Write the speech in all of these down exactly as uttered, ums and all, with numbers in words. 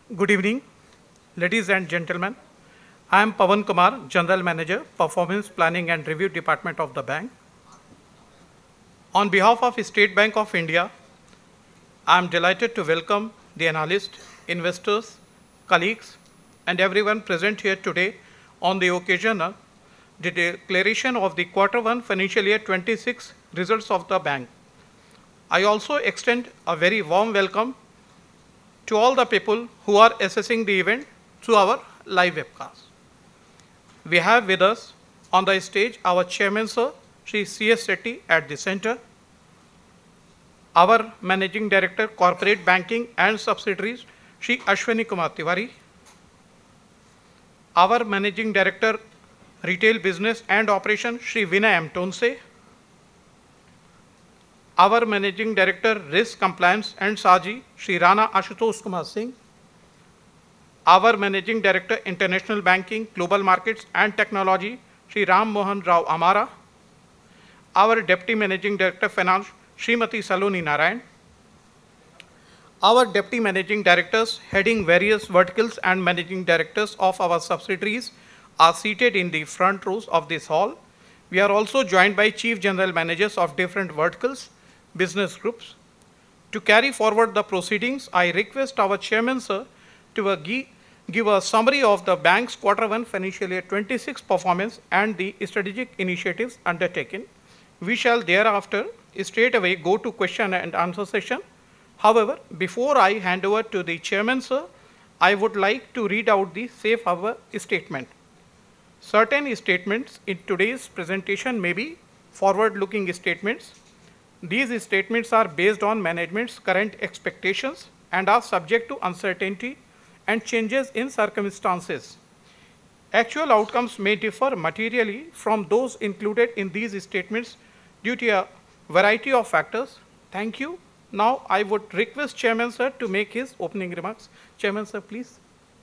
Good evening, ladies and gentlemen. I am Pawan Kumar, General Manager, Performance Planning and Review Department of the bank. On behalf of State Bank of India, I am delighted to welcome the analysts, investors, colleagues, and everyone present here today on the occasion of the declaration of the Quarter one Financial Year twenty-six results of the bank. I also extend a very warm welcome to all the people who are assessing the event through our live webcast. We have with us on the stage our Chairman, Sir, Shri C S Setty at the center, our Managing Director, Corporate Banking and Subsidiaries, Shri Ashwini Kumar Tiwari, our Managing Director, Retail Business and Operation, Shri Vinay M. Tonse, our Managing Director, Risk Compliance and S A G I, Shri Rana Ashutosh Kumar Singh, our Managing Director, International Banking, Global Markets and Technology, Shri Ram Mohan Rao Amara, our Deputy Managing Director, Finance, Srimati Saloni Narayan, our Deputy Managing Directors heading various verticals and Managing Directors of our subsidiaries are seated in the front rows of this hall. We are also joined by Chief General Managers of different verticals, business groups. To carry forward the proceedings, I request our Chairman, Sir, to uh, give a summary of the bank's Quarter one Financial Year twenty-six performance and the strategic initiatives undertaken. We shall thereafter straight away go to question and answer session. However, before I hand over to the Chairman, Sir, I would like to read out the safe harbor statement. Certain statements in today's presentation may be forward-looking statements. These statements are based on management's current expectations and are subject to uncertainty and changes in circumstances. Actual outcomes may differ materially from those included in these statements due to a variety of factors. Thank you. Now I would request Chairman, Sir, to make his opening remarks. Chairman, Sir, please.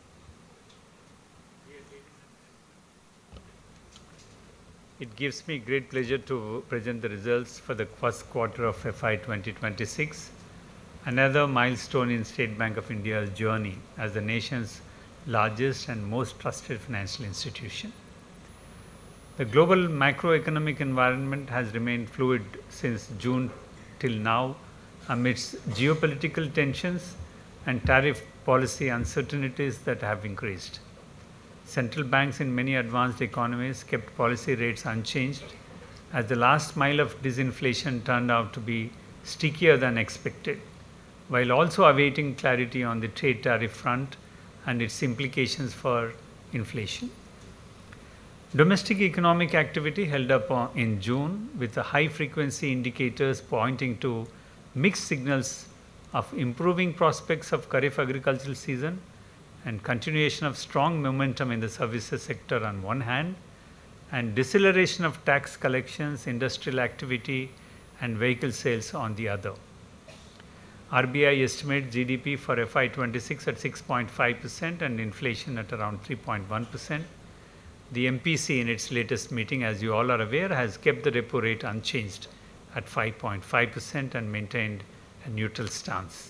It gives me great pleasure to present the results for the first quarter of F Y twenty twenty-six, another milestone in State Bank of India's journey as the nation's largest and most trusted financial institution. The global macroeconomic environment has remained fluid since June till now amidst geopolitical tensions and tariff policy uncertainties that have increased. Central banks in many advanced economies kept policy rates unchanged as the last mile of disinflation turned out to be stickier than expected, while also awaiting clarity on the trade tariff front and its implications for inflation. Domestic economic activity held up in June with the high-frequency indicators pointing to mixed signals of improving prospects of Kharif agricultural season and continuation of strong momentum in the services sector on one hand, and deceleration of tax collections, industrial activity, and vehicle sales on the other. R B I estimates G D P for F Y twenty-six at six point five percent and inflation at around three point one percent. The M P C in its latest meeting, as you all are aware, has kept the repo rate unchanged at five point five percent and maintained a neutral stance.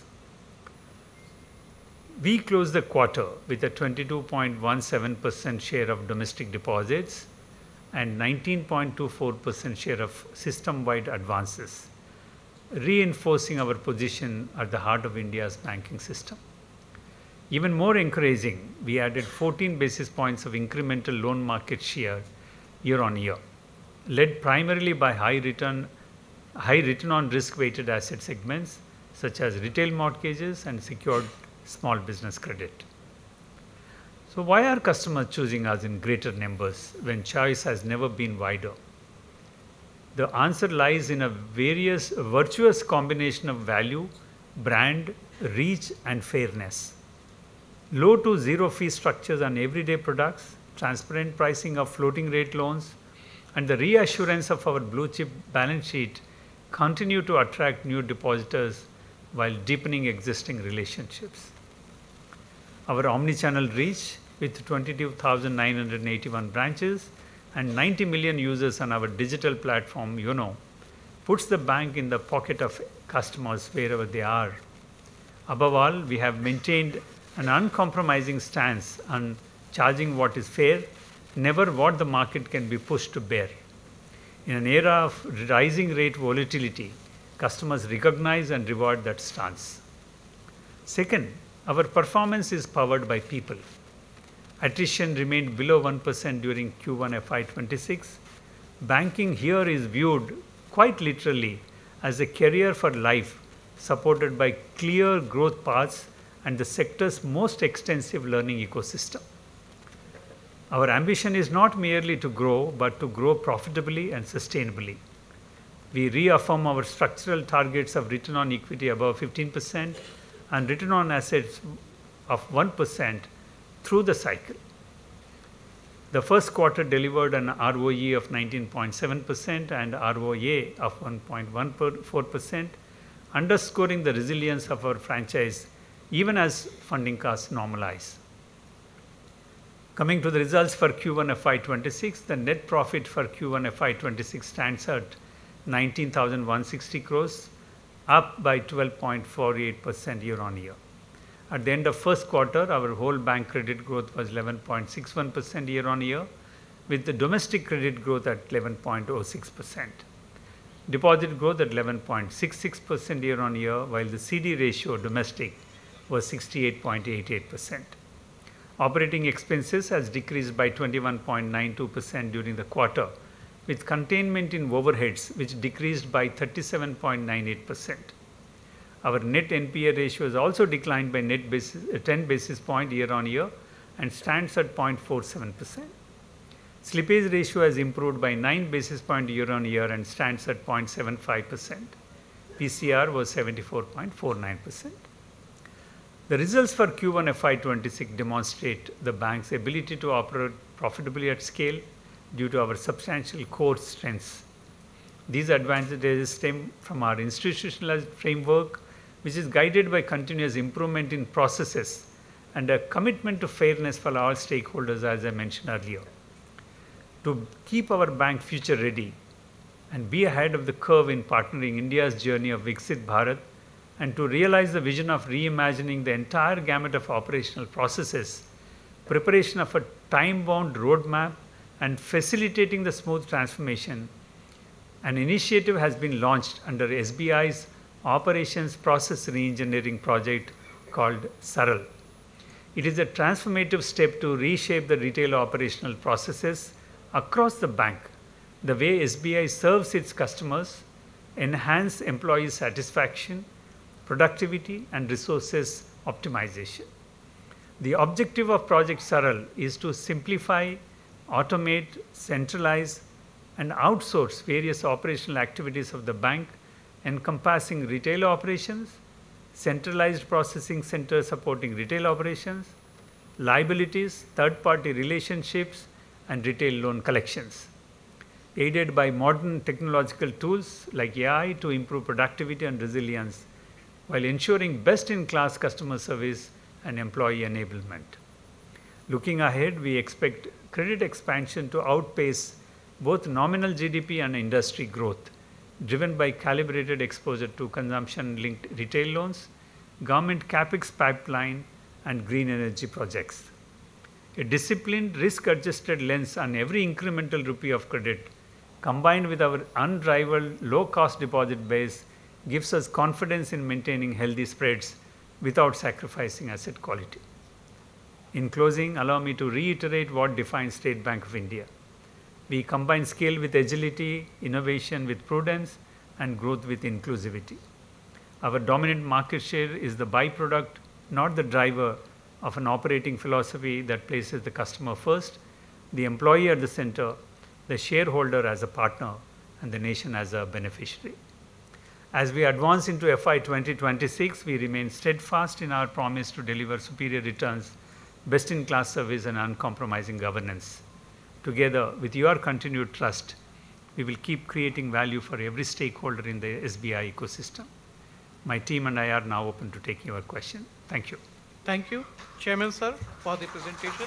We closed the quarter with a twenty-two point one seven percent share of domestic deposits and nineteen point two four percent share of system-wide advances, reinforcing our position at the heart of India's banking system. Even more encouraging, we added fourteen basis points of incremental loan market share year on year, led primarily by high return, high return on risk-weighted asset segments such as retail mortgages and secured small business credit. So why are customers choosing us in greater numbers when choice has never been wider? The answer lies in a various virtuous combination of value, brand, reach, and fairness. Low to zero fee structures on everyday products, transparent pricing of floating rate loans, and the reassurance of our blue chip balance sheet continue to attract new depositors while deepening existing relationships. Our omni-channel reach with twenty-two thousand nine hundred eighty-one branches and ninety million users on our digital platform, YONO, puts the bank in the pocket of customers wherever they are. Above all, we have maintained an uncompromising stance on charging what is fair, never what the market can be pushed to bear. In an era of rising rate volatility, customers recognize and reward that stance. Second, our performance is powered by people. Attrition remained below one percent during Q one F Y twenty-six. Banking here is viewed quite literally as a career for life, supported by clear growth paths and the sector's most extensive learning ecosystem. Our ambition is not merely to grow, but to grow profitably and sustainably. We reaffirm our structural targets of return on equity above fifteen percent and return on assets of one percent through the cycle. The first quarter delivered an R O E of nineteen point seven percent and R O A of one point one four percent, underscoring the resilience of our franchise even as funding costs normalize. Coming to the results for Q one F Y twenty-six, the net profit for Q one F Y twenty-six stands at nineteen thousand one hundred sixty crores, up by twelve point four eight percent year on year. At the end of first quarter, our whole bank credit growth was eleven point six one percent year on year, with the domestic credit growth at eleven point zero six percent. Deposit growth at eleven point six six percent year on year, while the C D ratio domestic was sixty-eight point eight eight percent. Operating expenses has decreased by twenty-one point nine two percent during the quarter, with containment in overheads which decreased by thirty-seven point nine eight percent. Our net N P A ratio has also declined by net basis, uh, ten basis point year on year and stands at zero point four seven percent. Slippage ratio has improved by nine basis point year on year and stands at zero point seven five percent. P C R was seventy-four point four nine percent. The results for Q one F Y twenty-six demonstrate the bank's ability to operate profitably at scale due to our substantial core strengths. These advantages stem from our institutionalized framework, which is guided by continuous improvement in processes and a commitment to fairness for all stakeholders, as I mentioned earlier. To keep our bank future ready and be ahead of the curve in partnering India's journey of Viksit Bharat, and to realize the vision of reimagining the entire gamut of operational processes, preparation of a time-bound roadmap, and facilitating the smooth transformation, an initiative has been launched under S B I's Operations Process Reengineering project called SARL. It is a transformative step to reshape the retail operational processes across the bank, the way S B I serves its customers, enhance employee satisfaction, productivity, and resources optimization. The objective of Project SARL is to simplify, automate, centralize, and outsource various operational activities of the bank encompassing retail operations, centralized processing center supporting retail operations, liabilities, third-party relationships, and retail loan collections. Aided by modern technological tools like A I to improve productivity and resilience, while ensuring best-in-class customer service and employee enablement. Looking ahead, we expect credit expansion to outpace both nominal G D P and industry growth, driven by calibrated exposure to consumption-linked retail loans, government capex pipeline, and green energy projects. A disciplined, risk-adjusted lens on every incremental rupee of credit, combined with our unrivaled low-cost deposit base, gives us confidence in maintaining healthy spreads without sacrificing asset quality. In closing, allow me to reiterate what defines State Bank of India. We combine scale with agility, innovation with prudence, and growth with inclusivity. Our dominant market share is the byproduct, not the driver, of an operating philosophy that places the customer first, the employee at the center, the shareholder as a partner, and the nation as a beneficiary. As we advance into F Y twenty twenty-six, we remain steadfast in our promise to deliver superior returns, best-in-class service, and uncompromising governance. Together, with your continued trust, we will keep creating value for every stakeholder in the S B I ecosystem. My team and I are now open to taking your question. Thank you. Thank you, Chairman Sir, for the presentation.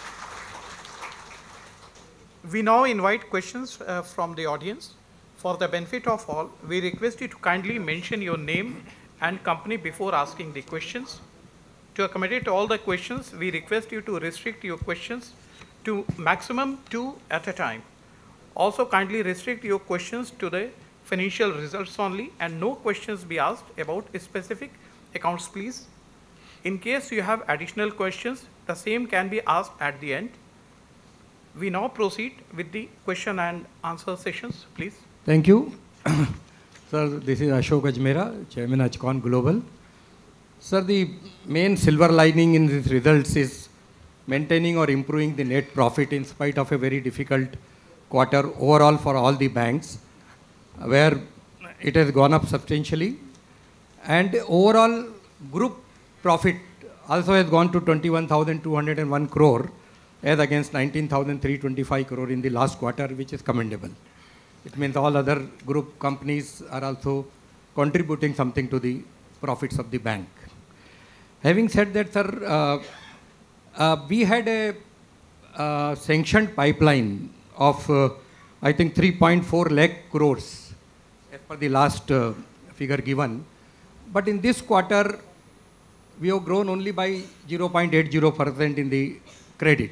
We now invite questions uh, from the audience. For the benefit of all, we request you to kindly mention your name and company before asking the questions. To accommodate all the questions, we request you to restrict your questions to maximum two at a time. Also, kindly restrict your questions to the financial results only, and no questions be asked about specific accounts, please. In case you have additional questions, the same can be asked at the end. We now proceed with the question and answer sessions, please. Thank you. Sir, this is Ashok Ajmera, Chairman Ajcon Global. Sir, the main silver lining in these results is maintaining or improving the net profit in spite of a very difficult quarter overall for all the banks, where it has gone up substantially. And overall group profit also has gone to twenty-one thousand two hundred one crore as against nineteen thousand three hundred twenty-five crore in the last quarter, which is commendable. It means all other group companies are also contributing something to the profits of the bank. Having said that, sir, uh, uh, we had a uh, sanctioned pipeline of, uh, I think, three point four lakh crores as per the last uh, figure given. But in this quarter, we have grown only by zero point eight zero percent in the credit.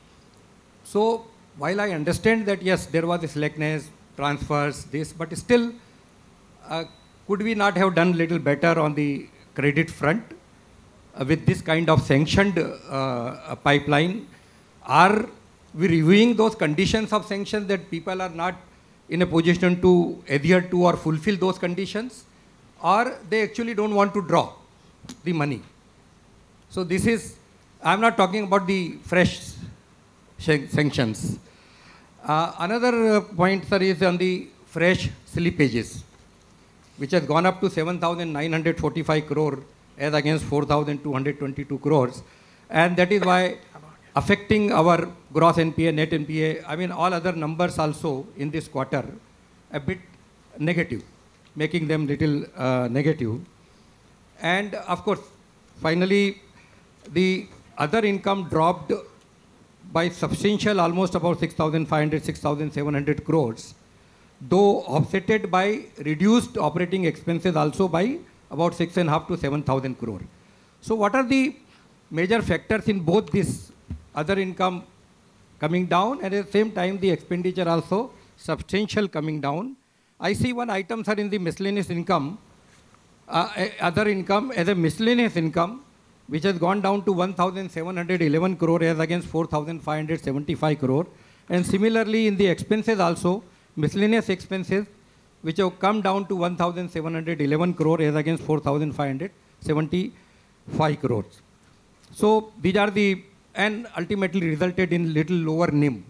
So, while I understand that, yes, there was a slackness, transfers, this, but still, uh, could we not have done little better on the credit front uh, with this kind of sanctioned uh, pipeline? Are we reviewing those conditions of sanction that people are not in a position to adhere to or fulfill those conditions, or they actually don't want to draw the money? So this is, I'm not talking about the fresh sanctions. Uh, another uh, point, sir, is on the fresh slippages, which has gone up to seven thousand nine hundred forty-five crore as against four thousand two hundred twenty-two crores. And that is why affecting our gross N P A, net N P A, I mean all other numbers also in this quarter a bit negative, making them little uh, negative. And of course, finally, the other income dropped by substantial, almost about six thousand five hundred, six thousand seven hundred crores, though offsetted by reduced operating expenses also by about six and a half to seven thousand crore. So what are the major factors in both this other income coming down and at the same time the expenditure also substantial coming down? I see one item, sir, in the miscellaneous income, uh, other income as a miscellaneous income, which has gone down to one thousand seven hundred eleven crore as against four thousand five hundred seventy-five crore. And similarly in the expenses also, miscellaneous expenses, which have come down to one thousand seven hundred eleven crore as against four thousand five hundred seventy-five crores. So these are the, and ultimately resulted in little lower N I M.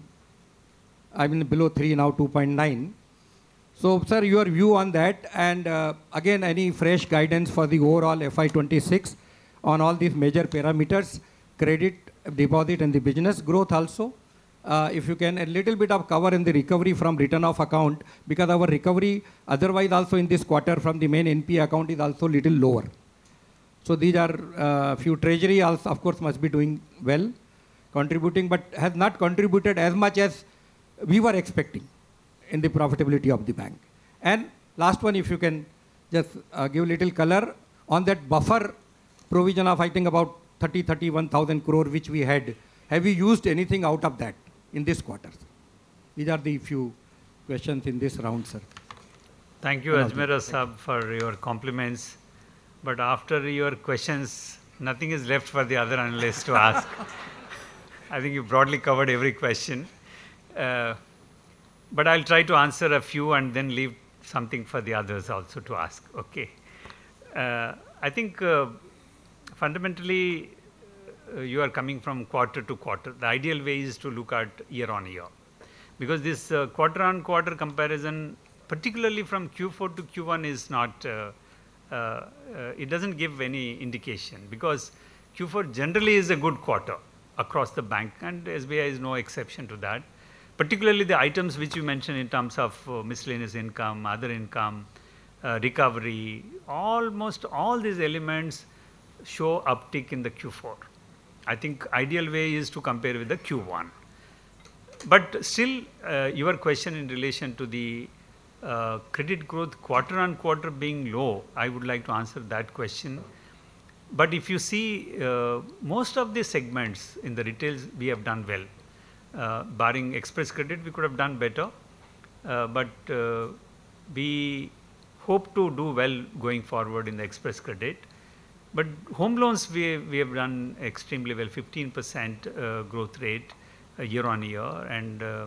I mean below three, now two point nine. So sir, your view on that, and uh, again any fresh guidance for the overall F Y twenty-six on all these major parameters, credit, deposit and the business growth also. Uh, if you can, a little bit of cover in the recovery from return of account, because our recovery otherwise also in this quarter from the main N P A account is also little lower. So these are uh, few treasury also of course must be doing well, contributing, but has not contributed as much as we were expecting in the profitability of the bank. And last one, if you can just uh, give little color on that buffer provision of I think about thirty, thirty-one thousand crore which we had. Have we used anything out of that in this quarter? These are the few questions in this round, sir. Thank you, Ajmera Sahab, for your compliments. But after your questions, nothing is left for the other analysts to ask. I think you broadly covered every question. Uh, but I'll try to answer a few and then leave something for the others also to ask. Okay. Uh, I think uh, fundamentally, uh, you are coming from quarter to quarter. The ideal way is to look at year on year. Because this uh, quarter on quarter comparison, particularly from Q four to Q one, is not, uh, uh, uh, it doesn't give any indication. Because Q four generally is a good quarter across the bank, and S B I is no exception to that. Particularly the items which you mentioned in terms of uh, miscellaneous income, other income, uh, recovery, almost all these elements show uptick in the Q four. I think ideal way is to compare with the Q one. But still, uh, your question in relation to the uh, credit growth quarter on quarter being low, I would like to answer that question. but if you see, uh, most of the segments in the retails, we have done well. Uh, barring Express Credit, we could have done better, uh, but uh, we hope to do well going forward in the Express Credit. But home loans, we, we have done extremely well, fifteen percent uh, growth rate uh, year on year, and uh,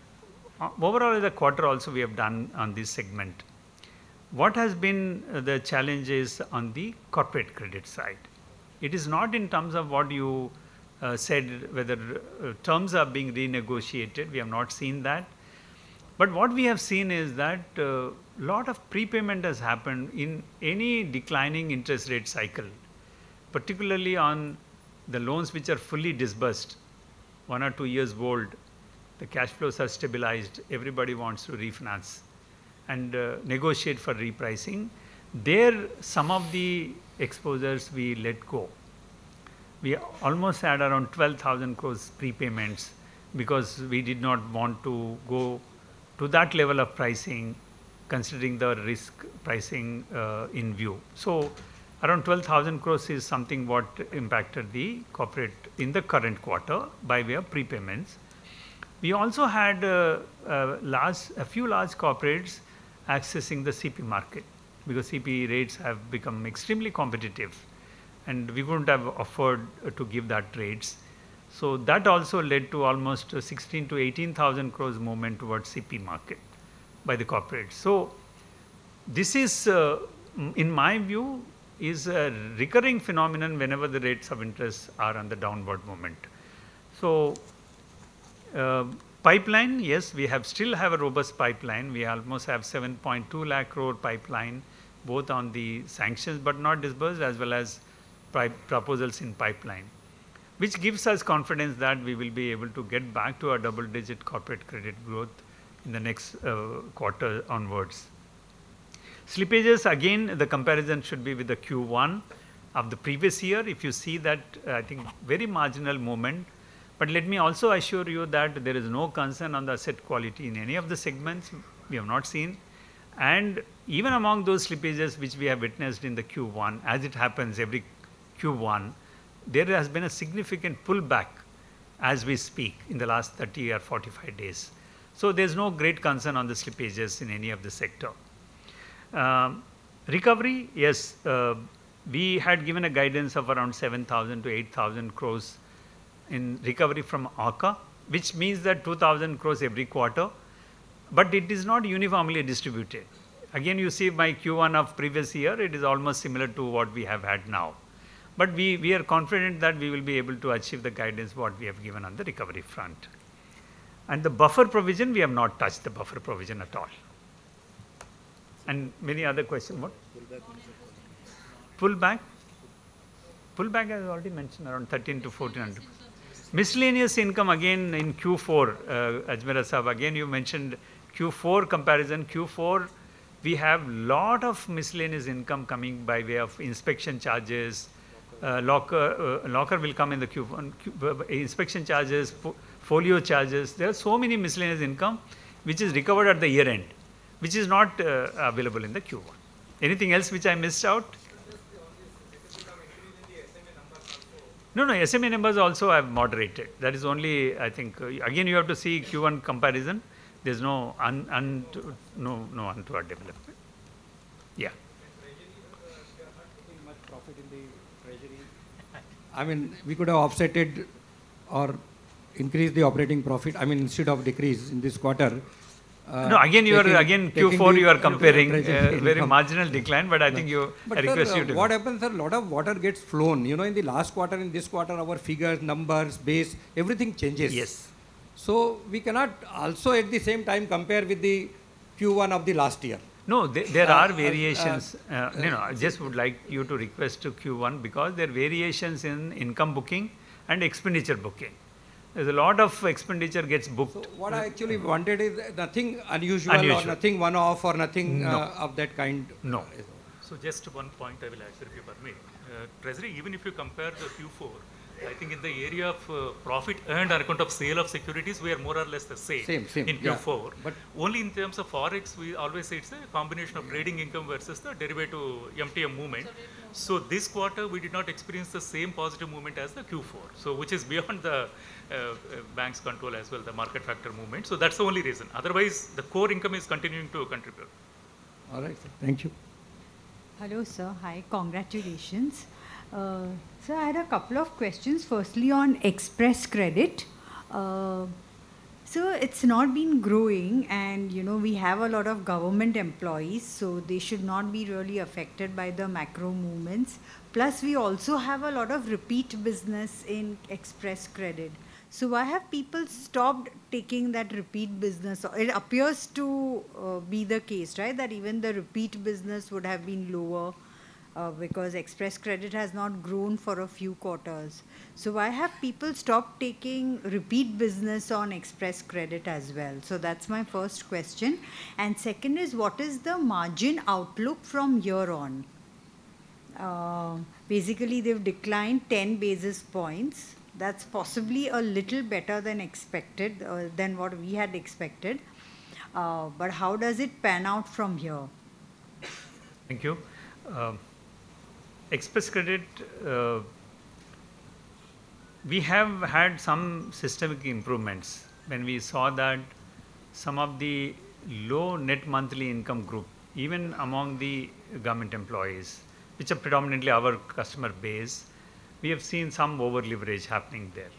overall in the quarter also we have done on this segment. What has been uh, the challenges on the corporate credit side? It is not in terms of what you uh, said, whether uh, terms are being renegotiated, we have not seen that. But what we have seen is that a uh, lot of prepayment has happened in any declining interest rate cycle, particularly on the loans which are fully disbursed, one or two years old, the cash flows are stabilized, everybody wants to refinance and uh, negotiate for repricing. There, some of the exposures we let go. We almost had around twelve thousand crores prepayments because we did not want to go to that level of pricing, considering the risk pricing uh, in view. So around twelve thousand crores is something what impacted the corporate in the current quarter by way of prepayments. We also had uh, uh, large, a few large corporates accessing the C P market because C P rates have become extremely competitive and we couldn't have afford to give that rates. So that also led to almost sixteen to eighteen thousand crores movement towards C P market by the corporates. So this is, uh, in my view, is a recurring phenomenon whenever the rates of interest are on the downward movement. So uh, pipeline, yes, we have still have a robust pipeline. We almost have seven point two lakh crore pipeline, both on the sanctions but not disbursed as well as proposals in pipeline, which gives us confidence that we will be able to get back to our double digit corporate credit growth in the next uh, quarter onwards. Slippages, again, the comparison should be with the Q one of the previous year. If you see that, uh, I think very marginal movement. But let me also assure you that there is no concern on the asset quality in any of the segments we have not seen. And even among those slippages which we have witnessed in the Q one, as it happens every Q one, there has been a significant pullback as we speak in the last thirty or forty-five days. So there's no great concern on the slippages in any of the sector. Um, recovery, yes, uh, we had given a guidance of around seven thousand to eight thousand crores in recovery from A C A, which means that two thousand crores every quarter, but it is not uniformly distributed. Again, you see my Q one of previous year, it is almost similar to what we have had now. But we, we are confident that we will be able to achieve the guidance what we have given on the recovery front. And the buffer provision, we have not touched the buffer provision at all. And many other questions, what? Pullback? Pullback I have already mentioned, around thirteen to fourteen hundred. Miscellaneous income again in Q four, uh, Ajmera Sahab, again you mentioned Q four comparison. Q four, we have lot of miscellaneous income coming by way of inspection charges, uh, locker, uh, locker will come in the Q one, Q, uh, inspection charges, folio charges. There are so many miscellaneous income which is recovered at the year end, which is not uh, available in the Q one. Anything else which I missed out? No, no, S M A numbers also have moderated. That is only, I think, uh, again you have to see Q one comparison. There is no, un, un, no, no untoward development. Yeah. I mean, we could have offsetted or increased the operating profit, I mean, instead of decrease in this quarter. Uh, no, again you taking, are, again Q four you are comparing uh, very income. marginal decline, but I think you, but I request sir, you to. What happens, sir, a lot of water gets flown. You know, in the last quarter, in this quarter, our figures, numbers, base, everything changes. Yes. So we cannot also at the same time compare with the Q one of the last year. No, there, there Uh, are uh, variations. uh, Uh, you know, I just would like you to request to Q one because there are variations in income booking and expenditure booking. There's a lot of expenditure gets booked. So what I actually wanted is nothing unusual, Unusual. or nothing one-off or nothing No. uh, of that kind. No. So just one point I will answer if you permit. Uh, Treasury, even if you compare the Q four, I think in the area of uh, profit earned on account of sale of securities, we are more or less the same, Same, same, in yeah. Q four. But only in terms of Forex, we always say it's a combination of trading income versus the derivative M T M movement. So this quarter, we did not experience the same positive movement as the Q four, so which is beyond the uh, uh, bank's control as well, the market factor movement. So that's the only reason. Otherwise, the core income is continuing to contribute. All right, sir. Thank you. Hello, sir. Hi, congratulations. Uh, sir, I had a couple of questions. Firstly, on Express Credit. Uh, so it's not been growing, and you know we have a lot of government employees, so they should not be really affected by the macro movements. Plus, we also have a lot of repeat business in Express Credit. So why have people stopped taking that repeat business? It appears to uh, be the case, right? That even the repeat business would have been lower uh, because Express Credit has not grown for a few quarters. So why have people stopped taking repeat business on Express Credit as well? So that's my first question. And second is, what is the margin outlook from here on? Uh, basically, they've declined ten basis points. That's possibly a little better than expected, uh, than what we had expected. Uh, but how does it pan out from here? Thank you. Uh, Express Credit, uh, we have had some systemic improvements when we saw that some of the low net monthly income group, even among the government employees, which are predominantly our customer base, we have seen some over leverage happening there.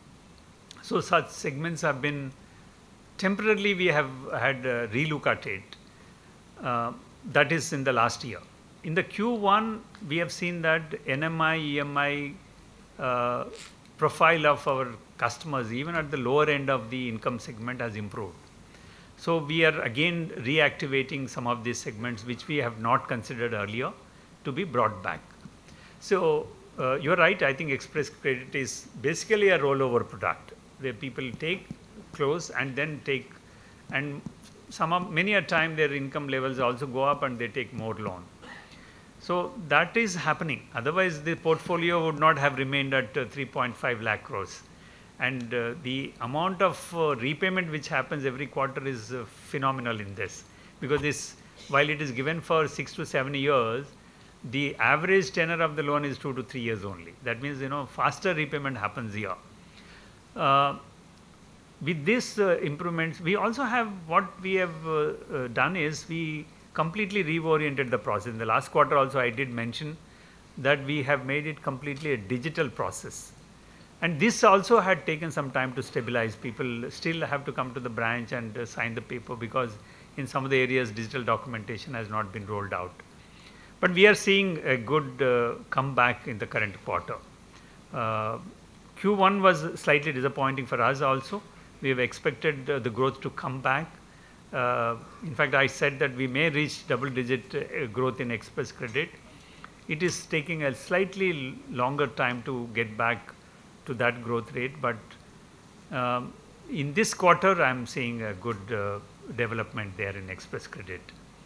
So such segments have been temporarily, we have had a relook at it. Uh, that is in the last year. In the Q one, we have seen that N M I, E M I uh, profile of our customers, even at the lower end of the income segment, has improved. So we are again reactivating some of these segments which we have not considered earlier to be brought back. So Uh, you're right, I think Express Credit is basically a rollover product where people take, close and then take, and some of, many a time their income levels also go up and they take more loan. So that is happening. Otherwise the portfolio would not have remained at uh, three point five lakh crores. And uh, the amount of uh, repayment which happens every quarter is uh, phenomenal in this, because this, while it is given for six to seven years, the average tenor of the loan is two to three years only. That means, you know, faster repayment happens here. Uh, with this uh, improvements, we also have, what we have uh, uh, done is we completely reoriented the process. In the last quarter also I did mention that we have made it completely a digital process. And this also had taken some time to stabilize. People still have to come to the branch and uh, sign the paper, because in some of the areas digital documentation has not been rolled out. But we are seeing a good uh, comeback in the current quarter. Uh, Q one was slightly disappointing for us also. We have expected uh, the growth to come back. Uh, in fact, I said that we may reach double digit uh, growth in Express Credit. It is taking a slightly longer time to get back to that growth rate, but um, in this quarter I am seeing a good uh, development there in Express Credit.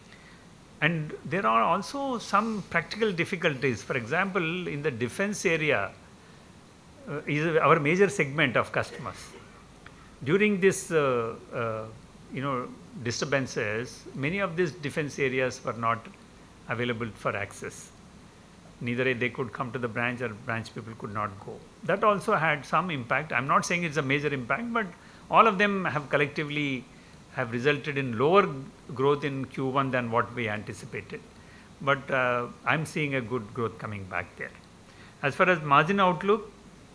And there are also some practical difficulties. For example, in the defense area uh, is our major segment of customers. During this, uh, uh, you know, disturbances, many of these defense areas were not available for access. Neither they could come to the branch or branch people could not go. That also had some impact. I'm not saying it's a major impact, but all of them have collectively have resulted in lower growth in Q one than what we anticipated. But uh, I'm seeing a good growth coming back there. As far as margin outlook,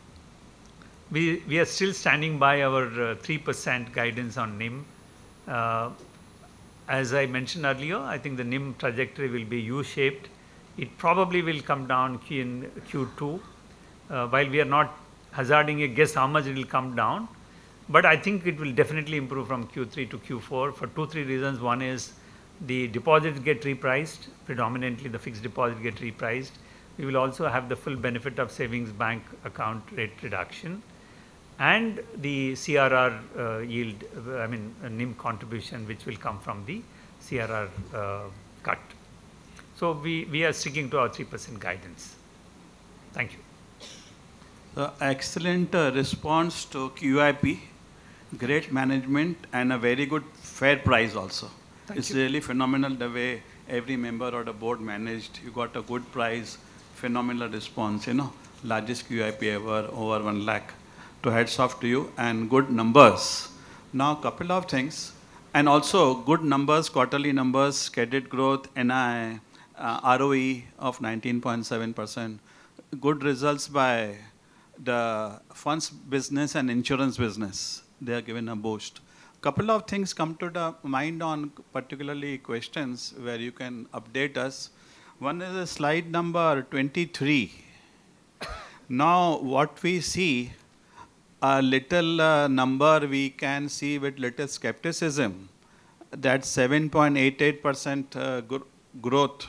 we, we are still standing by our uh, three percent guidance on N I M. Uh, as I mentioned earlier, I think the N I M trajectory will be U-shaped. It probably will come down in Q two, uh, while we are not hazarding a guess how much it will come down. But I think it will definitely improve from Q three to Q four for two, three reasons. One is the deposits get repriced, predominantly the fixed deposit get repriced. We will also have the full benefit of savings bank account rate reduction, and the C R R uh, yield, I mean N I M contribution, which will come from the C R R uh, cut. So we, we are sticking to our three percent guidance. Thank you. Uh, excellent uh, response to Q I P. Great management and a very good fair price also. Thank it's you. really phenomenal the way every member of the board managed. You got a good price phenomenal response, you know, largest Q I P ever, over one lakh. So hats off to you and good numbers. Now, couple of things, and also good numbers, quarterly numbers, credit growth, N I, uh, R O E of nineteen point seven percent, good results by the funds business and insurance business. They are given a boost. Couple of things come to the mind on particularly questions where you can update us. One is a slide number twenty-three. Now, what we see, a little uh, number we can see with little skepticism, that seven point eight eight percent uh, gr growth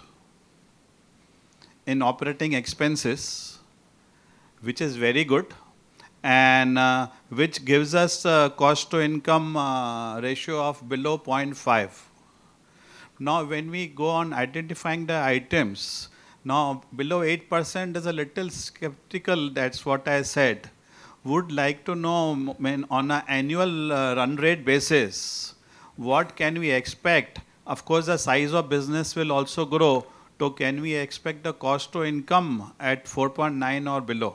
in operating expenses, which is very good, and uh, which gives us a cost to income uh, ratio of below zero point five. Now, when we go on identifying the items, now below eight percent is a little skeptical, that's what I said. Would like to know, when on an annual uh, run rate basis, what can we expect? Of course, the size of business will also grow. So can we expect the cost to income at four point nine or below?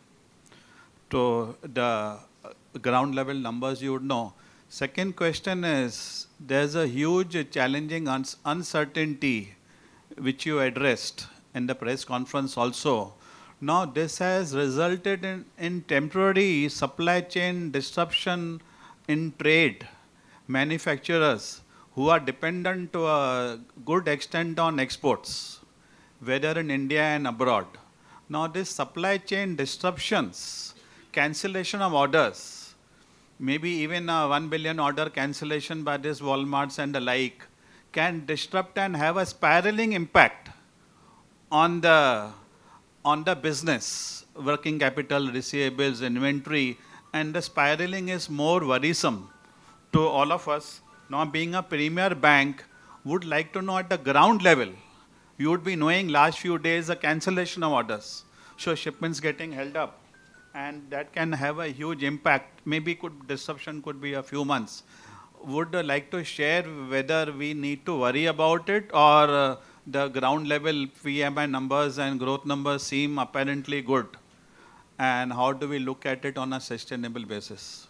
So the ground level numbers you would know. Second question is, there's a huge challenging uns uncertainty which you addressed in the press conference also. Now, this has resulted in, in temporary supply chain disruption in trade. Manufacturers who are dependent to a good extent on exports, whether in India and abroad. Now, this supply chain disruptions, cancellation of orders, maybe even a one billion order cancellation by this Walmarts and the like, can disrupt and have a spiraling impact on the on the business, working capital, receivables, inventory, and the spiraling is more worrisome to all of us. Now, being a premier bank, would like to know at the ground level, you would be knowing last few days a cancellation of orders. So shipments getting held up, and that can have a huge impact. Maybe could disruption could be a few months. Would uh, like to share whether we need to worry about it, or uh, the ground level P M I numbers and growth numbers seem apparently good, and how do we look at it on a sustainable basis?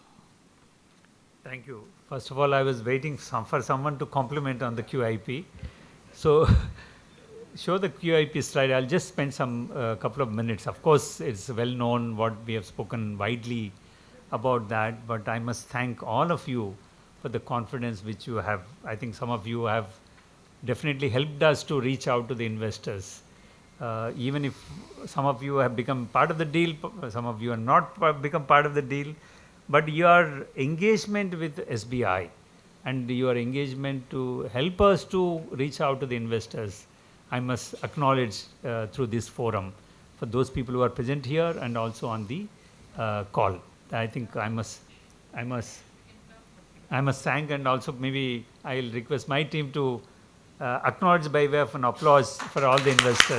Thank you. First of all, I was waiting some, for someone to compliment on the Q I P. So show the Q I P slide. I'll just spend some uh, couple of minutes. Of course, it's well known what we have spoken widely about that, but I must thank all of you for the confidence which you have. I think some of you have definitely helped us to reach out to the investors. Uh, even if some of you have become part of the deal, some of you are not become part of the deal, but your engagement with S B I and your engagement to help us to reach out to the investors, I must acknowledge uh, through this forum for those people who are present here and also on the uh, call. I think I must, I must, I must thank, and also maybe I'll request my team to uh, acknowledge by way of an applause for all the investors.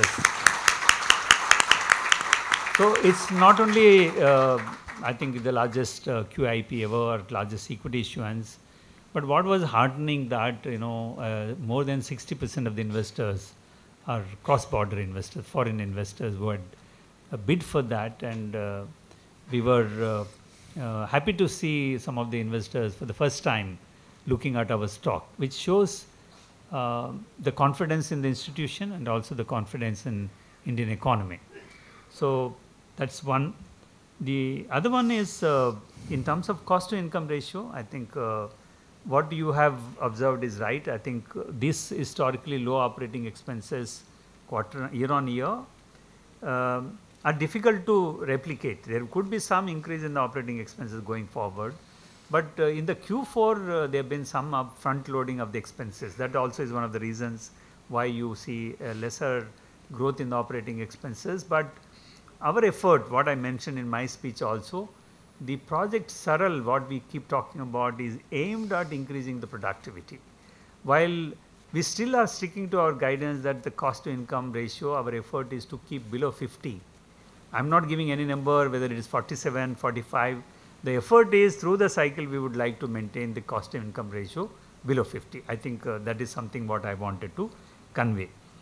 So it's not only, uh, I think, the largest uh, Q I P ever, or largest equity issuance, but what was heartening that, you know, uh, more than sixty percent of the investors are cross-border investors, foreign investors who had uh, bid for that, and uh, we were uh, uh, happy to see some of the investors for the first time looking at our stock, which shows uh, the confidence in the institution and also the confidence in Indian economy. So that's one. The other one is uh, in terms of cost to income ratio. I think uh, what you have observed is right. I think uh, this historically low operating expenses quarter year on year um, are difficult to replicate. There could be some increase in the operating expenses going forward, but uh, in the Q four uh, there have been some up front loading of the expenses. That also is one of the reasons why you see a lesser growth in the operating expenses. But our effort, what I mentioned in my speech also, the project Saral, what we keep talking about, is aimed at increasing the productivity. While we still are sticking to our guidance that the cost to income ratio, our effort is to keep below fifty. I'm not giving any number, whether it is forty-seven, forty-five. The effort is through the cycle we would like to maintain the cost to income ratio below fifty. I think uh, that is something what I wanted to convey.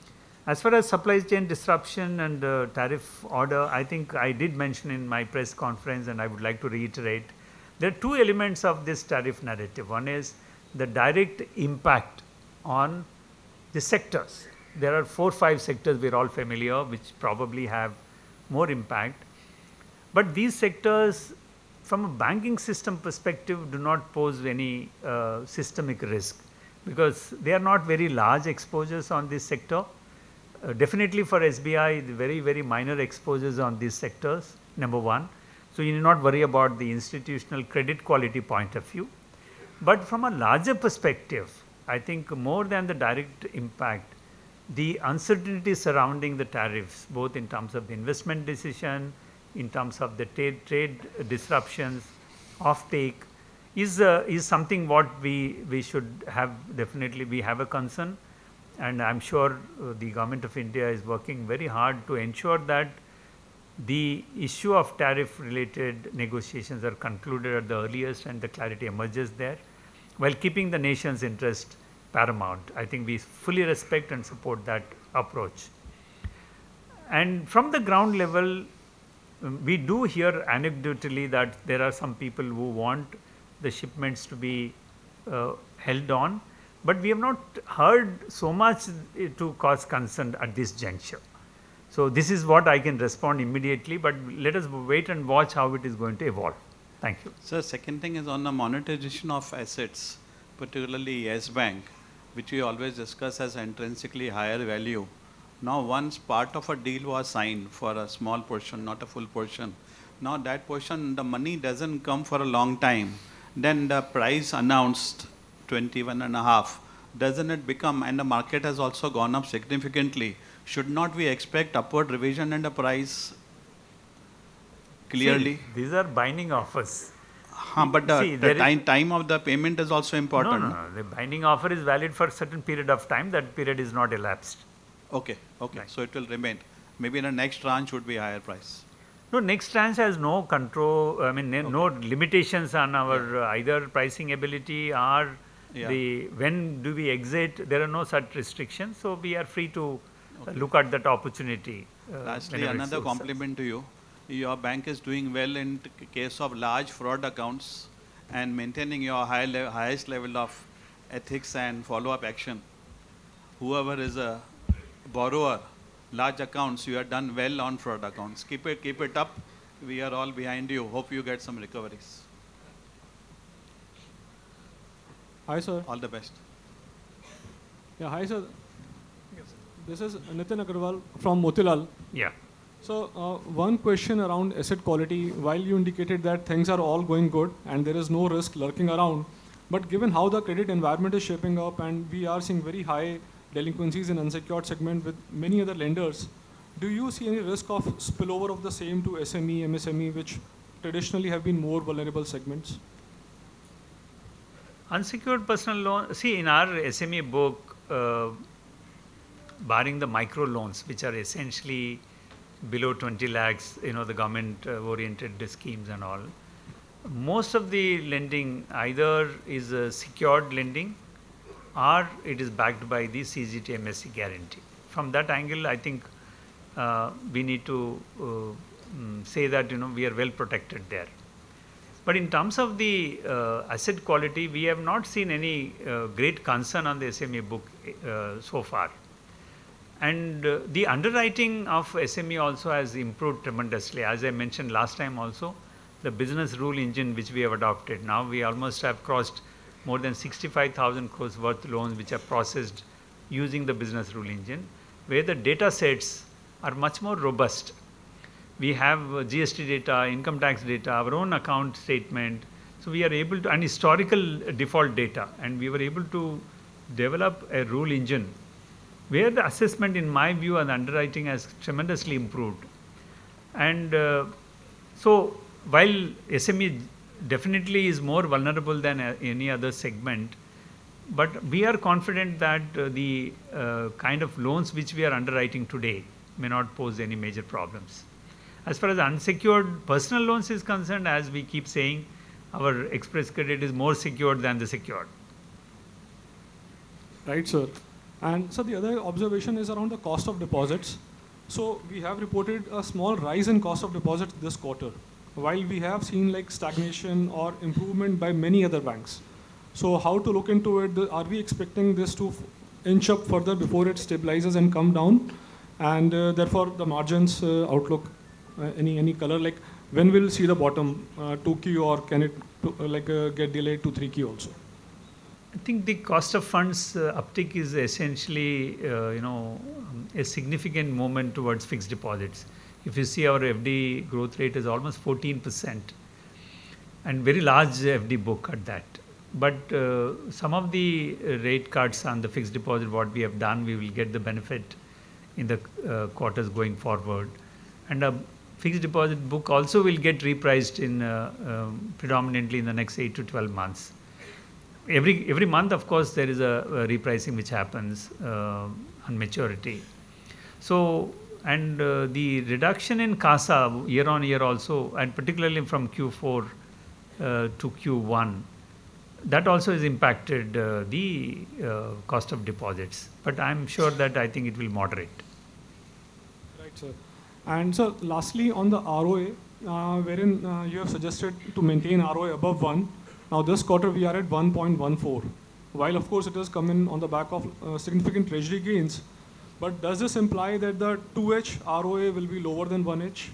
As far as supply chain disruption and uh, tariff order, I think I did mention in my press conference, and I would like to reiterate, there are two elements of this tariff narrative. One is the direct impact on the sectors. There are four, five sectors we're all familiar, which probably have more impact. But these sectors, from a banking system perspective, do not pose any uh, systemic risk because they are not very large exposures on this sector. Uh, definitely for S B I, the very, very minor exposures on these sectors, number one. So you need not worry about the institutional credit quality point of view. But from a larger perspective, I think more than the direct impact, the uncertainty surrounding the tariffs, both in terms of the investment decision, in terms of the trade, trade disruptions, offtake, is, uh, is something what we, we should have, definitely we have a concern. And I am sure uh, the Government of India is working very hard to ensure that the issue of tariff related negotiations are concluded at the earliest and the clarity emerges there, while keeping the nation's interest paramount. I think we fully respect and support that approach. And from the ground level, um, we do hear anecdotally that there are some people who want the shipments to be uh, held on, but we have not heard so much to cause concern at this juncture. So this is what I can respond immediately, but let us wait and watch how it is going to evolve. Thank you. Sir, second thing is on the monetization of assets, particularly Yes Bank, which we always discuss as intrinsically higher value. Now once part of a deal was signed for a small portion, not a full portion, now that portion, the money doesn't come for a long time, then the price announced twenty-one and a half, doesn't it become, and the market has also gone up significantly, should not we expect upward revision in the price clearly? See, these are binding offers. Huh, but the, See, the time, is, time of the payment is also important. No, no, no, the binding offer is valid for a certain period of time, that period is not elapsed. Okay, okay, Right. so it will remain. Maybe the next tranche would be higher price. No, next tranche has no control, I mean, okay. no limitations on our yeah. uh, either pricing ability or yeah. the, when do we exit, there are no such restrictions, so we are free to okay. uh, look at that opportunity. Uh, Lastly, another compliment to you. Your bank is doing well in case of large fraud accounts and maintaining your high le highest level of ethics and follow-up action. Whoever is a borrower, large accounts, you have done well on fraud accounts. Keep it, keep it up. We are all behind you. Hope you get some recoveries. Hi, sir. All the best. Yeah, hi, sir. Yes. This is Nitin Agarwal from Motilal. Yeah. So, uh, one question around asset quality. While you indicated that things are all going good and there is no risk lurking around, but given how the credit environment is shaping up and we are seeing very high delinquencies in unsecured segment with many other lenders, do you see any risk of spillover of the same to S M E, M S M E, which traditionally have been more vulnerable segments? Unsecured personal loan, see in our S M E book, uh, barring the micro loans, which are essentially below twenty lakhs, you know, the government uh, oriented schemes and all, most of the lending either is a secured lending or it is backed by the C G T M S C guarantee. From that angle, I think uh, we need to uh, um, say that, you know, we are well protected there. But in terms of the uh, asset quality, we have not seen any uh, great concern on the S M E book uh, so far. And uh, the underwriting of S M E also has improved tremendously. As I mentioned last time also, the business rule engine which we have adopted, now we almost have crossed more than sixty-five thousand crores worth loans which are processed using the business rule engine, where the data sets are much more robust. We have uh, G S T data, income tax data, our own account statement. So we are able to, and historical default data, and we were able to develop a rule engine where the assessment, in my view, and underwriting has tremendously improved. And uh, so while S M E definitely is more vulnerable than uh, any other segment, but we are confident that uh, the uh, kind of loans which we are underwriting today may not pose any major problems. As far as unsecured personal loans is concerned, as we keep saying, our Express Credit is more secured than the secured. Right, sir. And so the other observation is around the cost of deposits. So we have reported a small rise in cost of deposits this quarter, while we have seen like stagnation or improvement by many other banks. So how to look into it? Are we expecting this to inch up further before it stabilizes and come down? And uh, therefore the margins uh, outlook, uh, any any color, like when we'll see the bottom, uh, two Q, or can it to, uh, like uh, get delayed to three Q also? I think the cost of funds uh, uptick is essentially, uh, you know, a significant movement towards fixed deposits. If you see, our F D growth rate is almost fourteen percent, and very large F D book at that. But uh, some of the rate cuts on the fixed deposit, what we have done, we will get the benefit in the uh, quarters going forward. And a fixed deposit book also will get repriced in uh, um, predominantly in the next eight to twelve months. Every, every month, of course, there is a, a repricing which happens uh, on maturity. So, and uh, the reduction in CASA year on year also, and particularly from Q four uh, to Q one, that also has impacted uh, the uh, cost of deposits. But I'm sure that I think it will moderate. Right, sir. And so lastly, on the R O A, uh, wherein uh, you have suggested to maintain R O A above one. Now this quarter we are at one point one four. While of course it has come in on the back of uh, significant treasury gains, but does this imply that the two H R O A will be lower than one H?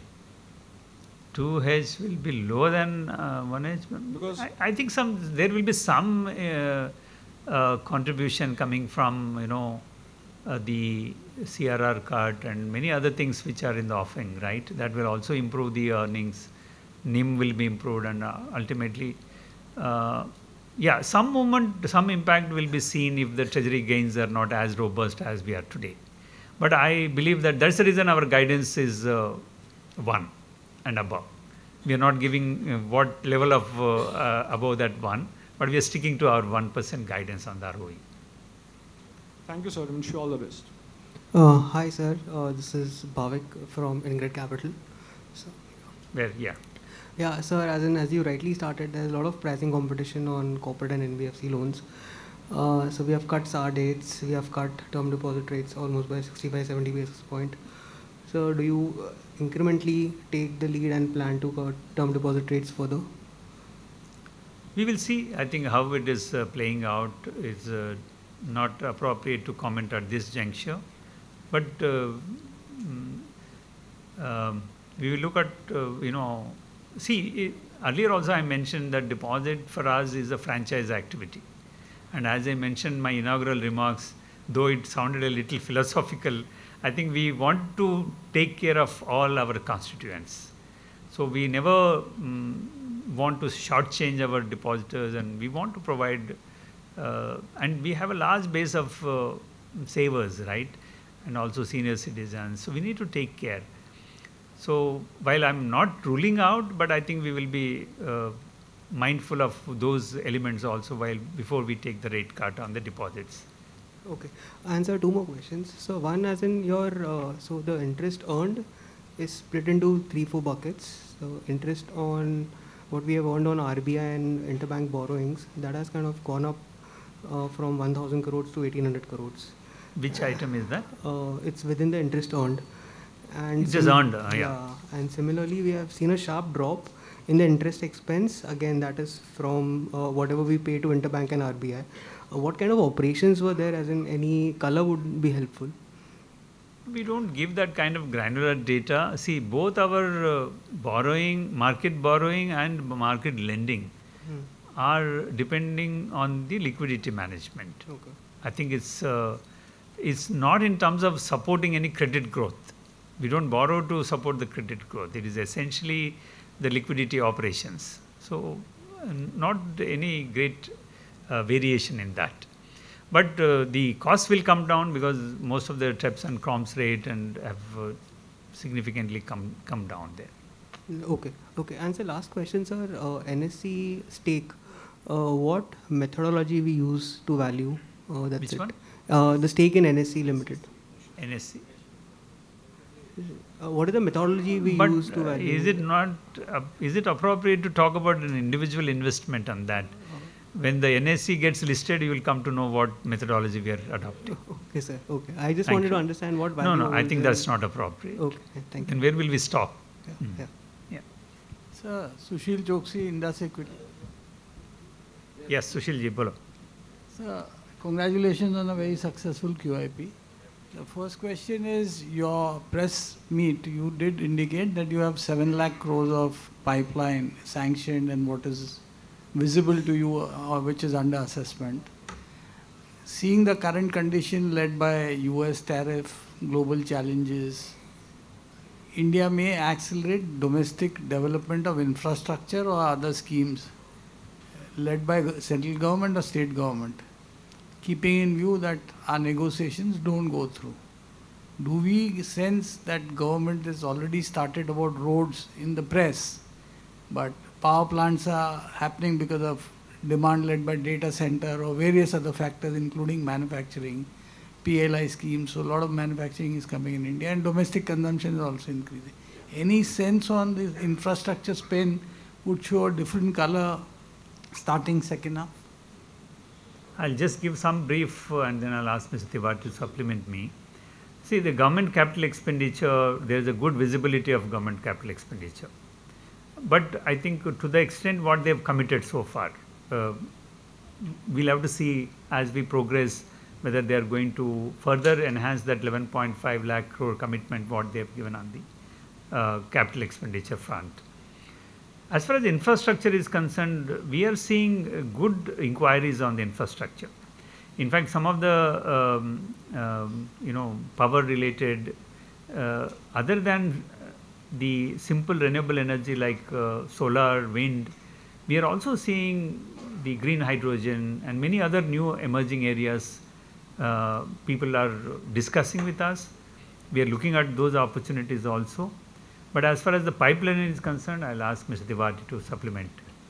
two H will be lower than uh, one H? Because I, I think some there will be some uh, uh, contribution coming from, you know, uh, the C R R cut and many other things which are in the offing, right? That will also improve the earnings. N I M will be improved, and uh, ultimately, uh, yeah, some movement, some impact will be seen if the treasury gains are not as robust as we are today. But I believe that that's the reason our guidance is uh, one and above. We are not giving uh, what level of uh, uh, above that one, but we are sticking to our one percent guidance on the R O E. Thank you, sir. I wish you all the best. Uh, hi, sir. Uh, this is Bhavik from Ingrid Capital. So, Where, yeah. yeah, sir, as in, as you rightly started, there's a lot of pricing competition on corporate and N B F C loans. Uh, so we have cut S A R dates, we have cut term deposit rates almost by sixty-five, seventy basis point. So do you uh, incrementally take the lead and plan to cut term deposit rates further? We will see. I think how it is uh, playing out is uh, not appropriate to comment at this juncture. But uh, mm, um, we will look at, uh, you know, see, it, earlier also I mentioned that deposit for us is a franchise activity. And as I mentioned in my inaugural remarks, though it sounded a little philosophical, I think we want to take care of all our constituents. So we never um, want to shortchange our depositors, and we want to provide, uh, and we have a large base of uh, savers, right? And also senior citizens. So we need to take care. So while I'm not ruling out, but I think we will be uh, mindful of those elements also while before we take the rate cut on the deposits. Okay. Answer two more questions. So one, as in your, uh, so the interest earned is split into three, four buckets. So interest on what we have earned on R B I and interbank borrowings, that has kind of gone up uh, from one thousand crores to eighteen hundred crores. Which item is that? Uh, it's within the interest earned. And It is earned, uh, yeah. yeah. And similarly, we have seen a sharp drop in the interest expense. Again, that is from uh, whatever we pay to interbank and R B I. Uh, what kind of operations were there, as in any color would be helpful? We don't give that kind of granular data. See, both our uh, borrowing, market borrowing and market lending Hmm. are depending on the liquidity management. Okay. I think it's, uh, it's not in terms of supporting any credit growth. We don't borrow to support the credit growth. It is essentially the liquidity operations. So uh, not any great uh, variation in that. But uh, the cost will come down because most of the T R E Ps and C R O M S rate and have uh, significantly come, come down there. Okay. Okay. And the last question, sir. Uh, N S C stake. Uh, what methodology we use to value? Uh, that's Which it. one? Uh, the stake in N S C Limited. N S C. Uh, what is the methodology we But use to uh, value? is it not, uh, is it appropriate to talk about an individual investment on that? when the N S E gets listed, you will come to know what methodology we are adopting. Okay, sir. Okay. I just Thank wanted you. to understand what value. No, no, I was think there. that's not appropriate. Okay, thank you. And where will we stop? Yeah, Mm. yeah. Yeah. Sir, Sushil Choksi, Indus Equity. Yes, Sushil ji, bolo. Sir, congratulations on a very successful Q I P. The first question is, your press meet, you did indicate that you have seven lakh crores of pipeline sanctioned and what is visible to you or which is under assessment. Seeing the current condition led by U S tariff, global challenges, India may accelerate domestic development of infrastructure or other schemes led by central government or state government, keeping in view that our negotiations don't go through. Do we sense that government has already started about roads in the press, but power plants are happening because of demand led by data center or various other factors including manufacturing, P L I schemes, so a lot of manufacturing is coming in India and domestic consumption is also increasing. Any sense on this infrastructure spend would show a different color starting second half? I'll just give some brief uh, and then I'll ask Mister Tiwari to supplement me. See, the government capital expenditure, there is a good visibility of government capital expenditure. But I think to the extent what they have committed so far, uh, we'll have to see as we progress whether they are going to further enhance that eleven point five lakh crore commitment what they have given on the uh, capital expenditure front. As far as infrastructure is concerned, we are seeing good inquiries on the infrastructure. In fact, some of the um, um, you know power related, uh, other than the simple renewable energy like uh, solar, wind, we are also seeing the green hydrogen and many other new emerging areas. Uh, people are discussing with us. We are looking at those opportunities also. But as far as the pipeline is concerned, I'll ask Mister Tiwari to supplement.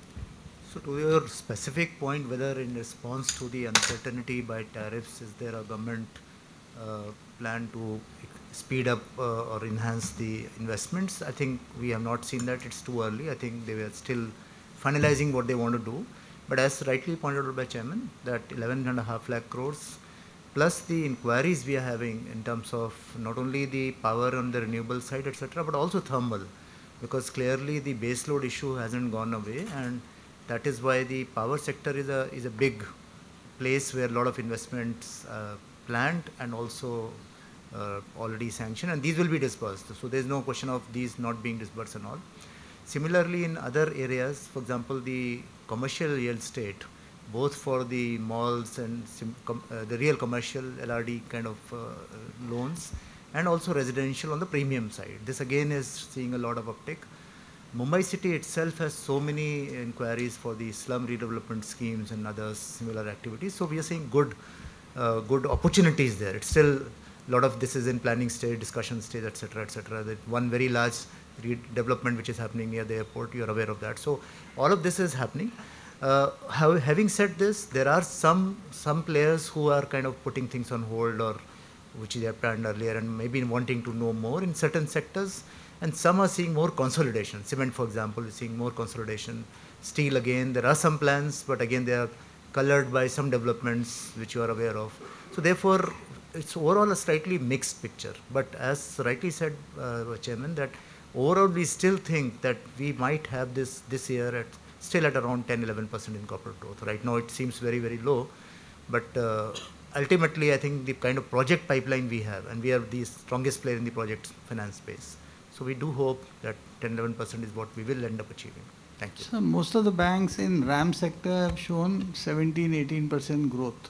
So to your specific point, whether in response to the uncertainty by tariffs, is there a government uh, plan to speed up uh, or enhance the investments? I think we have not seen that. It's too early. I think they were still finalizing what they want to do. But as rightly pointed out by Chairman, that eleven and a half lakh crores plus the inquiries we are having in terms of not only the power on the renewable side, et cetera, but also thermal, because clearly the base load issue hasn't gone away, and that is why the power sector is a is a big place where a lot of investments uh, planned and also uh, already sanctioned, and these will be disbursed. So there is no question of these not being disbursed and all. Similarly, in other areas, for example, the commercial real estate, both for the malls and sim, com, uh, the real commercial L R D kind of uh, loans, and also residential on the premium side. This again is seeing a lot of uptick. Mumbai city itself has so many inquiries for the slum redevelopment schemes and other similar activities. So we are seeing good, uh, good opportunities there. It's still a lot of this is in planning stage, discussion stage, et cetera, et cetera. That one very large redevelopment which is happening near the airport, you are aware of that. So all of this is happening. Uh, how, having said this, there are some some players who are kind of putting things on hold, or which they have planned earlier, and maybe wanting to know more in certain sectors, and some are seeing more consolidation. Cement, for example, is seeing more consolidation. Steel, again, there are some plans, but again they are colored by some developments which you are aware of. So therefore, it's overall a slightly mixed picture. But as rightly said, uh, Chairman, that overall we still think that we might have this this year at still at around ten, eleven percent in corporate growth. Right now it seems very, very low, but uh, ultimately I think the kind of project pipeline we have, and we are the strongest player in the project finance space. So we do hope that ten, eleven percent is what we will end up achieving. Thank you. So most of the banks in RAM sector have shown seventeen, eighteen percent growth.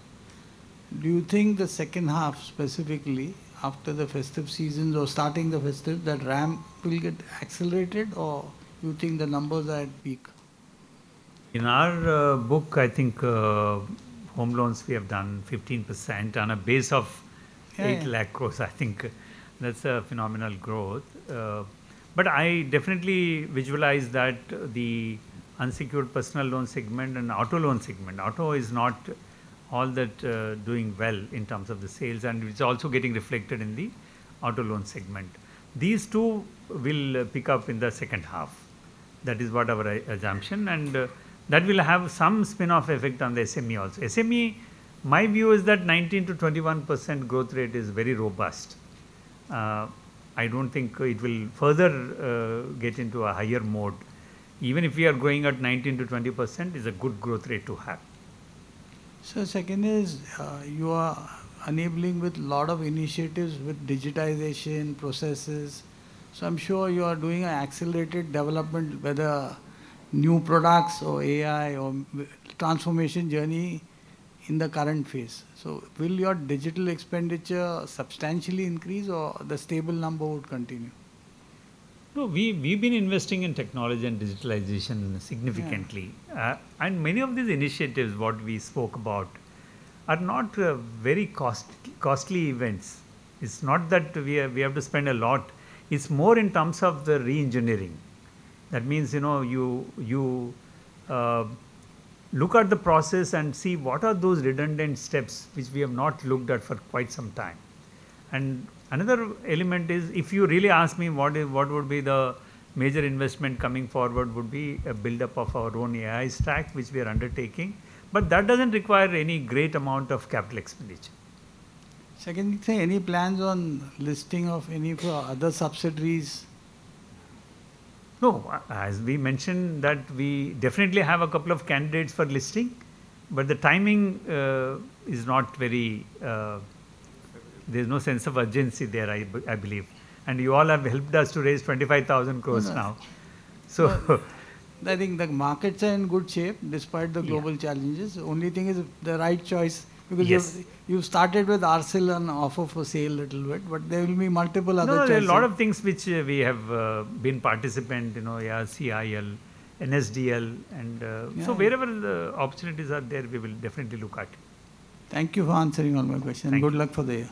Do you think the second half specifically, after the festive seasons or starting the festive, that RAM will get accelerated, or you think the numbers are at peak? In our uh, book, I think uh, home loans we have done fifteen percent on a base of yeah, eight yeah. lakh crores. I think that's a phenomenal growth. Uh, but I definitely visualize that the unsecured personal loan segment and auto loan segment, auto is not all that uh, doing well in terms of the sales, and it's also getting reflected in the auto loan segment. These two will uh, pick up in the second half. That is what our uh, assumption, and uh, that will have some spin-off effect on the S M E also. S M E, my view is that nineteen to twenty-one percent growth rate is very robust. Uh, I don't think it will further uh, get into a higher mode. Even if we are going at nineteen to twenty percent, is a good growth rate to have. So second is, uh, you are enabling with lot of initiatives with digitization processes. So I'm sure you are doing an accelerated development, whether new products or A I or transformation journey in the current phase. So will your digital expenditure substantially increase or the stable number would continue? No, we, we've been investing in technology and digitalization significantly. Yeah. Uh, and many of these initiatives, what we spoke about, are not uh, very cost, costly events. It's not that we have, we have to spend a lot. It's more in terms of the re-engineering. That means, you know, you, you uh, look at the process and see what are those redundant steps which we have not looked at for quite some time. And another element is, if you really ask me what is what would be the major investment coming forward, would be a build-up of our own A I stack, which we are undertaking. But that doesn't require any great amount of capital expenditure. Second thing, any plans on listing of any of your other subsidiaries? No, as we mentioned that we definitely have a couple of candidates for listing, but the timing uh, is not very, uh, there is no sense of urgency there, I, I believe. And you all have helped us to raise twenty-five thousand crores no, no. now. So, well, I think the markets are in good shape despite the global yeah. challenges. The only thing is the right choice, because yes. you've, you've started with R C E L on offer for sale a little bit, but there will be multiple other no, choices. There are a lot of things which uh, we have uh, been participant, you know, yeah, C I L, N S D L, and uh, yeah. so wherever the opportunities are there, we will definitely look at it. Thank you for answering all my questions. Thank good you. luck for the year.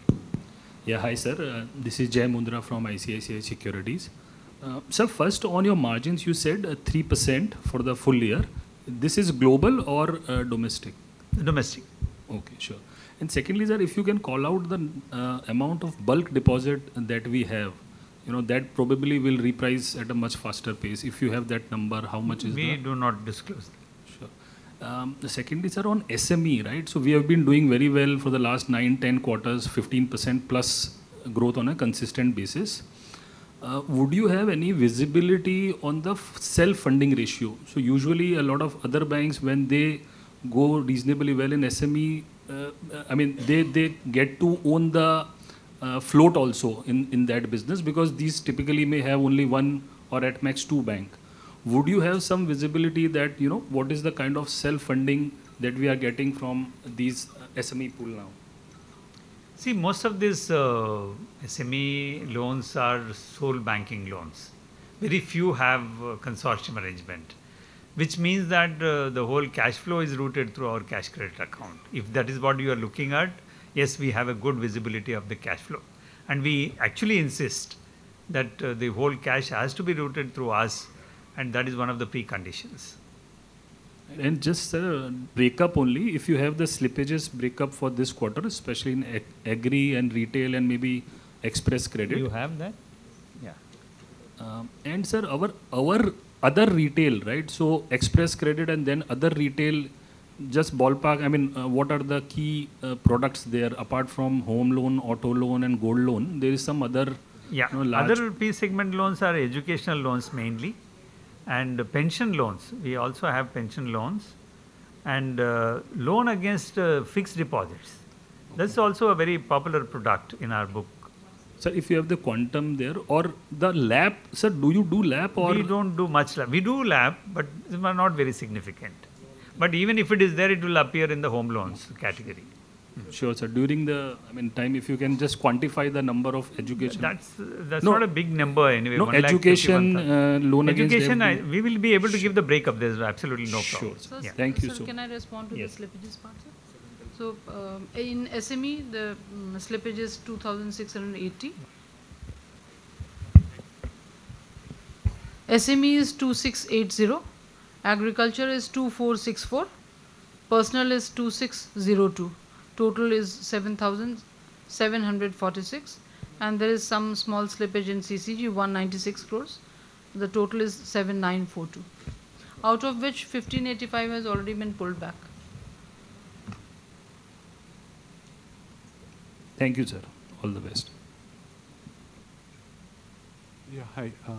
Yeah, hi sir. Uh, this is Jay Mundra from I C I C I Securities. Uh, sir, first on your margins, you said uh, three percent for the full year. This is global or uh, domestic? Domestic. Okay, sure. And secondly, sir, if you can call out the uh, amount of bulk deposit that we have, you know, that probably will reprice at a much faster pace. If you have that number, how much is we the... We do not disclose. Sure. Um, the secondly, sir, on S M E, right? So we have been doing very well for the last nine, ten quarters, fifteen percent plus growth on a consistent basis. Uh, would you have any visibility on the self-funding ratio? So usually a lot of other banks, when they go reasonably well in S M E, uh, I mean, they, they get to own the uh, float also in, in that business, because these typically may have only one or at max two bank. Would you have some visibility that, you know, what is the kind of self-funding that we are getting from these S M E pool now? See, most of these uh, S M E loans are sole banking loans. Very few have uh, consortium arrangement, which means that uh, the whole cash flow is routed through our cash credit account. If that is what you are looking at, yes, we have a good visibility of the cash flow. And we actually insist that uh, the whole cash has to be routed through us, and that is one of the preconditions. And just uh, break up only, if you have the slippages break up for this quarter, especially in ag agri and retail and maybe express credit. You have that? Yeah. Um, and sir, our, our other retail, right? So express credit and then other retail, just ballpark, I mean, uh, what are the key uh, products there apart from home loan, auto loan and gold loan? There is some other, yeah. you know, large... Other P segment loans are educational loans mainly. And pension loans, we also have pension loans, and uh, loan against uh, fixed deposits. That's also a very popular product in our book. Sir, if you have the quantum there, or the L A P, sir, do you do L A P or? We don't do much L A P. We do L A P, but they are not very significant. But even if it is there, it will appear in the home loans category. Sure, sir. During the, I mean, time, if you can just quantify the number of education. That's that's no, not a big number anyway. No, education uh, loan education, against I, we will be able to give the breakup. There's absolutely no problem. Sure, sir. Yeah. Thank you, sir. sir. Can I respond to yes. the slippages part, sir? So, um, in S M E, the um, slippage is two thousand six hundred eighty. S M E is two thousand six hundred eighty. Agriculture is two thousand four hundred sixty-four. Personal is two thousand six hundred two. Total is seven thousand seven hundred forty-six, and there is some small slippage in C C G, one hundred ninety-six crores. The total is seven thousand nine hundred forty-two. out of which fifteen eighty-five has already been pulled back. Thank you, sir. All the best. Yeah, hi. Uh,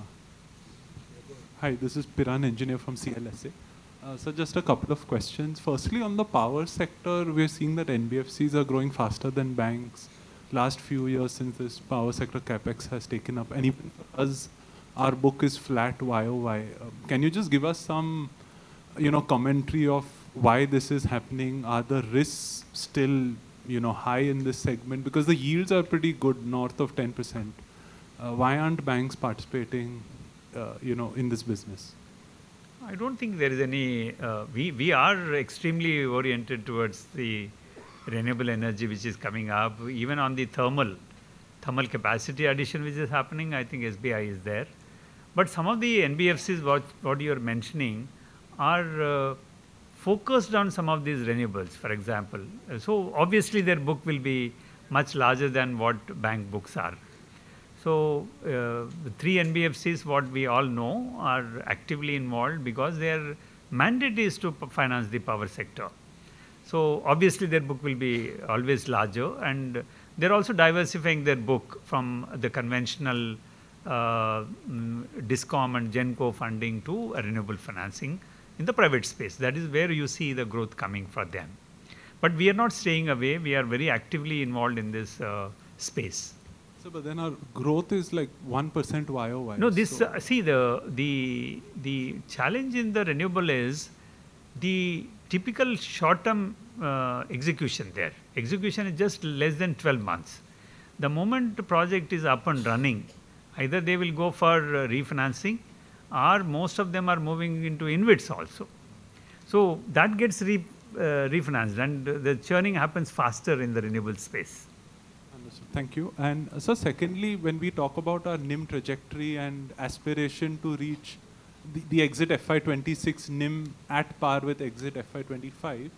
hi, this is Piran, engineer from C L S A. Uh, so just a couple of questions. Firstly, on the power sector, we're seeing that N B F Cs are growing faster than banks. Last few years since this power sector capex has taken up, and even for us, our book is flat Y O Y. Uh, can you just give us some, you know, commentary of why this is happening? Are the risks still, you know, high in this segment? Because the yields are pretty good, north of ten percent. Uh, why aren't banks participating, uh, you know, in this business? I don't think there is any, uh, we, we are extremely oriented towards the renewable energy which is coming up, even on the thermal, thermal capacity addition which is happening, I think S B I is there. But some of the N B F Cs, what, what you are mentioning, are uh, focused on some of these renewables, for example. So obviously their book will be much larger than what bank books are. So uh, the three N B F Cs, what we all know, are actively involved because their mandate is to finance the power sector. So obviously their book will be always larger, and they're also diversifying their book from the conventional uh, DISCOM and GENCO funding to renewable financing in the private space. That is where you see the growth coming for them. But we are not staying away. We are very actively involved in this uh, space. So, but then our growth is like one percent Y O Y. No, this, so uh, see, the, the, the challenge in the renewable is the typical short-term uh, execution there. Execution is just less than twelve months. The moment the project is up and running, either they will go for uh, refinancing, or most of them are moving into InvITs also. So that gets re, uh, refinanced, and the churning happens faster in the renewable space. Thank you. And uh, so secondly, when we talk about our N I M trajectory and aspiration to reach the, the exit F Y twenty-six N I M at par with exit F Y twenty-five,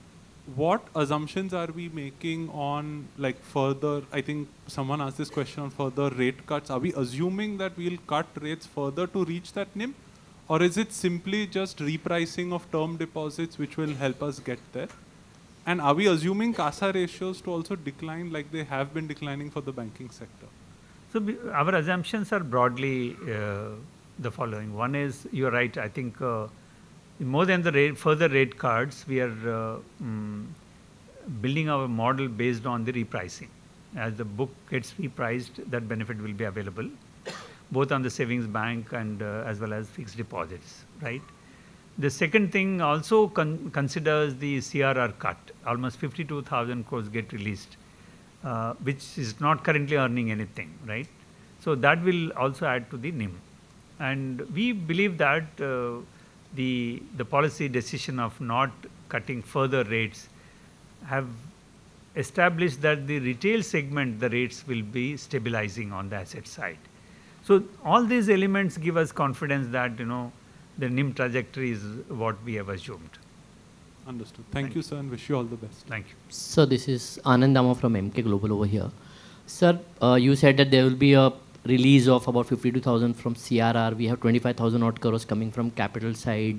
what assumptions are we making on like further, I think someone asked this question on further rate cuts. Are we assuming that we'll cut rates further to reach that N I M? Or is it simply just repricing of term deposits which will help us get there? And are we assuming CASA ratios to also decline like they have been declining for the banking sector? So we, our assumptions are broadly uh, the following. One is, you're right, I think uh, more than the rate, further rate cards, we are uh, mm, building our model based on the repricing. As the book gets repriced, that benefit will be available, both on the savings bank and uh, as well as fixed deposits, right? The second thing also con considers the C R R cut. Almost fifty-two thousand crores get released, uh, which is not currently earning anything, right? So that will also add to the N I M. And we believe that uh, the, the policy decision of not cutting further rates have established that the retail segment, the rates will be stabilizing on the asset side. So all these elements give us confidence that, you know, the N I M trajectory is what we have assumed. Understood. Thank, Thank you, sir, and wish you all the best. Thank you. So this is Anand Dama from M K Global over here. Sir, uh, you said that there will be a release of about fifty-two thousand from C R R. We have twenty-five thousand odd crores coming from capital side.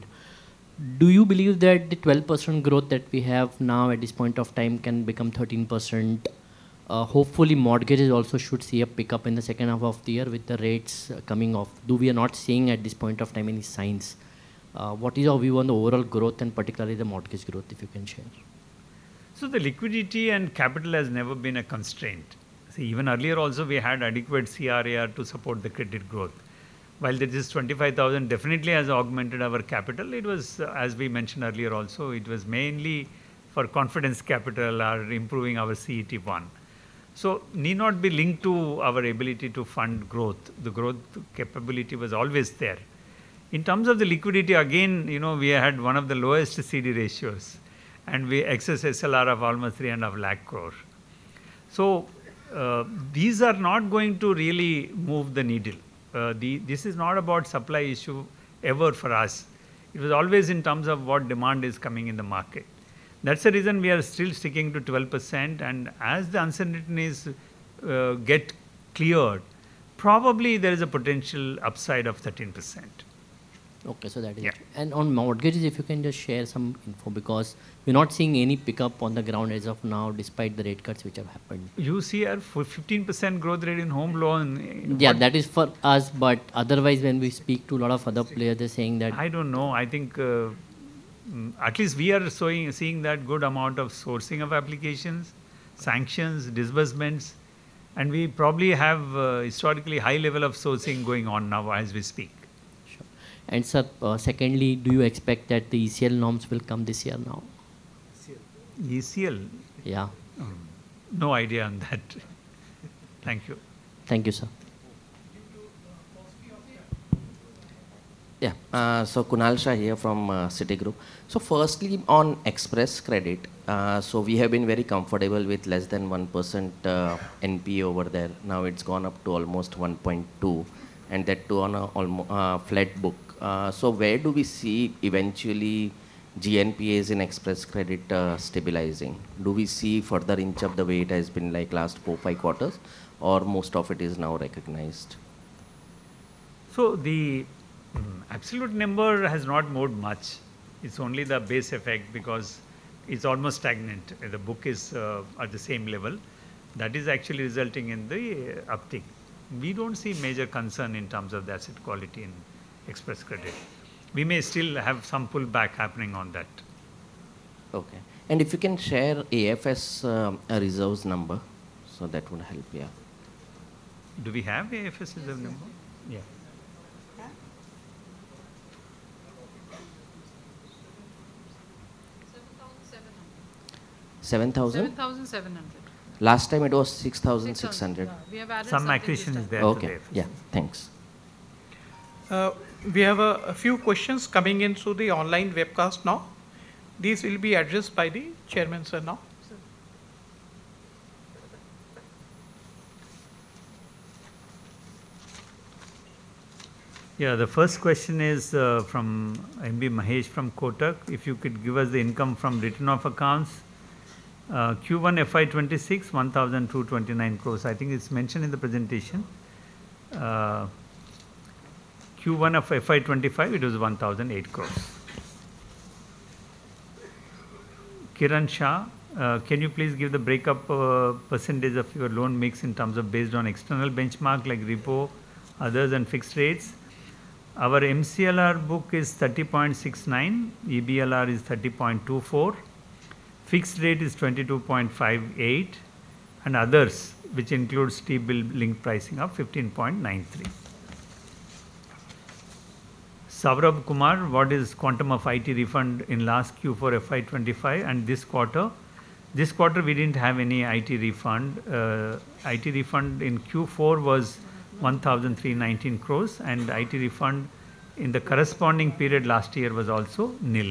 Do you believe that the twelve percent growth that we have now at this point of time can become thirteen percent? Uh, hopefully mortgages also should see a pickup in the second half of the year with the rates uh, coming off. Do we are not seeing at this point of time any signs? Uh, what is your view on the overall growth and particularly the mortgage growth, if you can share? So the liquidity and capital has never been a constraint. See, even earlier also we had adequate C R A R to support the credit growth. While this twenty-five thousand definitely has augmented our capital, it was, uh, as we mentioned earlier also, it was mainly for confidence capital or improving our C E T one. So need not be linked to our ability to fund growth. The growth capability was always there. In terms of the liquidity, again, you know, we had one of the lowest C D ratios, and we excess S L R of almost three and a half lakh crore. So uh, these are not going to really move the needle. Uh, the, this is not about supply issue ever for us. It was always in terms of what demand is coming in the market. That's the reason we are still sticking to twelve percent, and as the uncertainties uh, get cleared, probably there is a potential upside of thirteen percent. Okay, so that is Yeah. it. And on mortgages, if you can just share some info, because we're not seeing any pickup on the ground as of now, despite the rate cuts which have happened. You see our fifteen percent growth rate in home loan. Yeah, what- that is for us, but otherwise, when we speak to a lot of other players, they're saying that. I don't know. I think uh, mm, at least we are showing, seeing that good amount of sourcing of applications, sanctions, disbursements, and we probably have uh, historically high level of sourcing going on now as we speak. And sir, uh, secondly, do you expect that the E C L norms will come this year now? E C L? Yeah. Um, no idea on that. Thank you. Thank you, sir. Yeah, uh, so Kunal Shah here from uh, Citigroup. So firstly, on Express Credit, uh, so we have been very comfortable with less than one percent uh, N P A over there. Now it's gone up to almost one point two, and that too on a almo uh, flat book. Uh, so where do we see eventually G N P As in Express Credit uh, stabilizing? Do we see further inch up the way it has been like last four, five quarters, or most of it is now recognized? So the mm, absolute number has not moved much. It's only the base effect because it's almost stagnant. The book is uh, at the same level. That is actually resulting in the uh, uptick. We don't see major concern in terms of the asset quality in Express Credit. We may still have some pullback happening on that. Okay. And if you can share A F S um, a reserves number, so that would help, yeah. Do we have A F S reserve number? Yeah. seven thousand? seven thousand seven hundred. Last time it was six thousand six hundred. Yeah, we have added Some something accretion this is time. there Okay, today. yeah, thanks. Uh, we have a, a few questions coming in through the online webcast now. These will be addressed by the chairman, sir, now. Yeah, the first question is uh, from M B Mahesh from Kotak. If you could give us the income from written off accounts. Uh, Q one F Y twenty-six, one thousand two hundred twenty-nine crores. I think it's mentioned in the presentation. Uh, Q one of F Y twenty-five, it was one thousand eight crores. Kiran Shah, uh, can you please give the breakup uh, percentage of your loan mix in terms of based on external benchmark like repo, others and fixed rates? Our M C L R book is thirty point six nine, E B L R is thirty point two four, fixed rate is twenty-two point five eight, and others, which includes T-bill link pricing of fifteen point nine three. Saurabh Kumar, what is quantum of I T refund in last Q four F Y twenty-five and this quarter? This quarter we didn't have any I T refund. Uh, I T refund in Q four was one thousand three hundred nineteen crores, and I T refund in the corresponding period last year was also nil.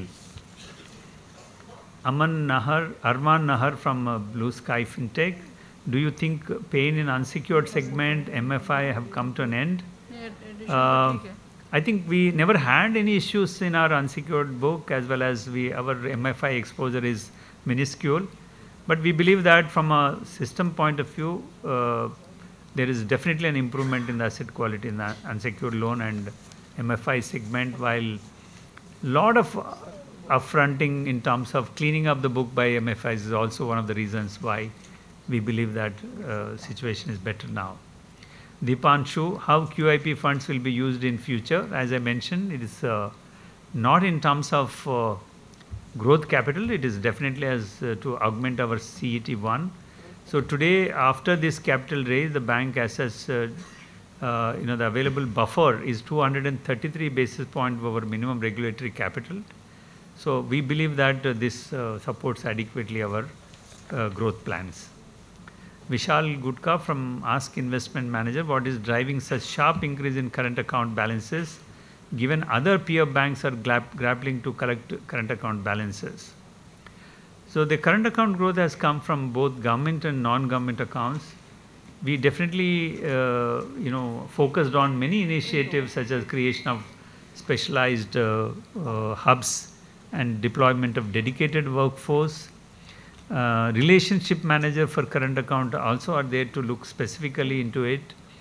Aman Nahar, Arman Nahar from uh, Blue Sky Fintech. Do you think pain in unsecured segment, M F I, have come to an end? Yeah, addition Uh, to T K. I think we never had any issues in our unsecured book, as well as we our M F I exposure is minuscule. But we believe that from a system point of view, uh, there is definitely an improvement in the asset quality in the unsecured loan and M F I segment, while lot of upfronting in terms of cleaning up the book by M F Is is also one of the reasons why we believe that uh, situation is better now. Deepanshu, how Q I P funds will be used in future? As I mentioned, it is uh, not in terms of uh, growth capital, it is definitely as uh, to augment our C E T one. So today, after this capital raise, the bank assets, uh, uh, you know, the available buffer is two hundred thirty-three basis points over minimum regulatory capital. So we believe that uh, this uh, supports adequately our uh, growth plans. Vishal Gutka from Ask Investment Manager, what is driving such sharp increase in current account balances given other peer banks are grappling to collect current account balances? So the current account growth has come from both government and non-government accounts. We definitely, uh, you know, focused on many initiatives such as creation of specialized uh, uh, hubs and deployment of dedicated workforce. Uh, relationship manager for current account also are there to look specifically into it.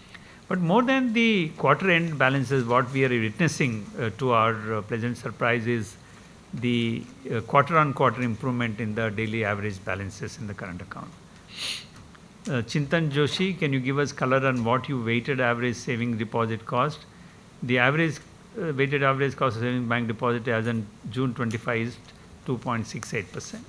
But more than the quarter end balances, what we are witnessing uh, to our uh, pleasant surprise is the uh, quarter on quarter improvement in the daily average balances in the current account. Uh, Chintan Joshi, can you give us color on what you weighted average saving deposit cost? The average uh, weighted average cost of saving bank deposit as on June twenty-five is two point six eight percent.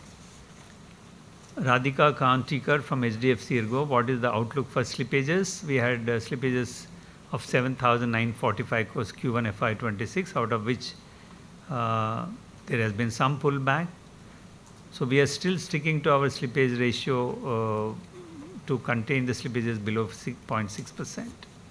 Radhika Kantikar from H D F C Ergo, what is the outlook for slippages? We had uh, slippages of seven thousand nine hundred forty-five crores Q one F Y twenty-six, out of which uh, there has been some pullback. So we are still sticking to our slippage ratio uh, to contain the slippages below six point six percent.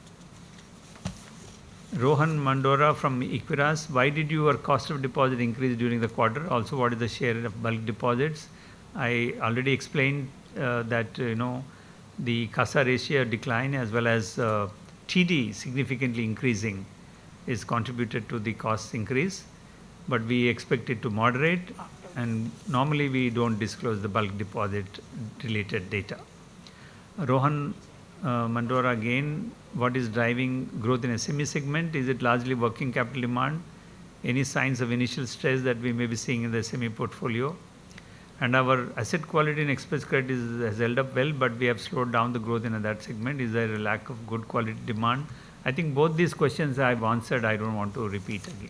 Rohan Mandora from Equiras, why did your cost of deposit increase during the quarter? Also, what is the share of bulk deposits? I already explained uh, that uh, you know the CASA ratio decline as well as uh, T D significantly increasing is contributed to the cost increase, but we expect it to moderate, and normally we don't disclose the bulk deposit related data. Rohan uh, Mandora again, what is driving growth in S M E segment? Is it largely working capital demand? Any signs of initial stress that we may be seeing in the S M E portfolio? And our asset quality in Express Credit is, has held up well, but we have slowed down the growth in that segment. Is there a lack of good quality demand? I think both these questions I have answered. I don't want to repeat again.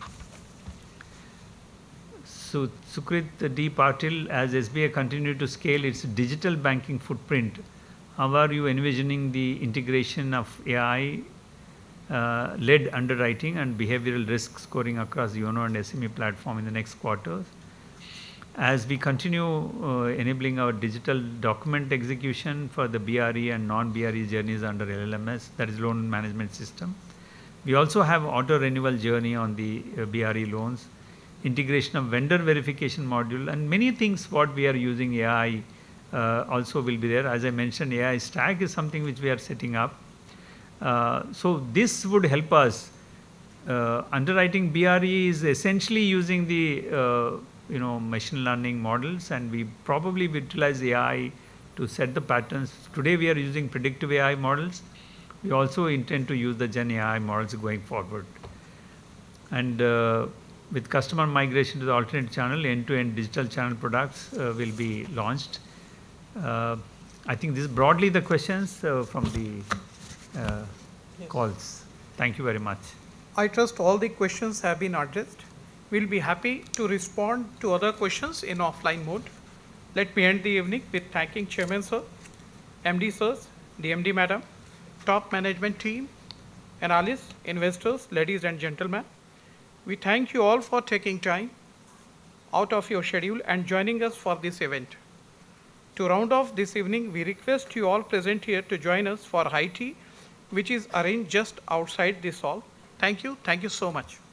So Sukrit D. Patil, as S B I continues to scale its digital banking footprint, how are you envisioning the integration of A I uh, led underwriting and behavioral risk scoring across YONO and S M E platform in the next quarters? As we continue uh, enabling our digital document execution for the B R E and non-B R E journeys under L L M S, that is loan management system. We also have auto renewal journey on the uh, B R E loans, integration of vendor verification module, and many things what we are using A I uh, also will be there. As I mentioned, A I stack is something which we are setting up. Uh, so this would help us. Uh, underwriting B R E is essentially using the uh, you know, machine learning models, and we probably utilize A I to set the patterns. Today we are using predictive A I models. We also intend to use the Gen A I models going forward. And uh, with customer migration to the alternate channel, end-to-end digital channel products uh, will be launched. Uh, I think this is broadly the questions uh, from the uh, yes. calls. Thank you very much. I trust all the questions have been addressed. We'll be happy to respond to other questions in offline mode. Let me end the evening with thanking Chairman Sir, M D Sirs, D M D Madam, top management team, analysts, investors, ladies and gentlemen. We thank you all for taking time out of your schedule and joining us for this event. To round off this evening, we request you all present here to join us for high tea, which is arranged just outside this hall. Thank you. Thank you so much.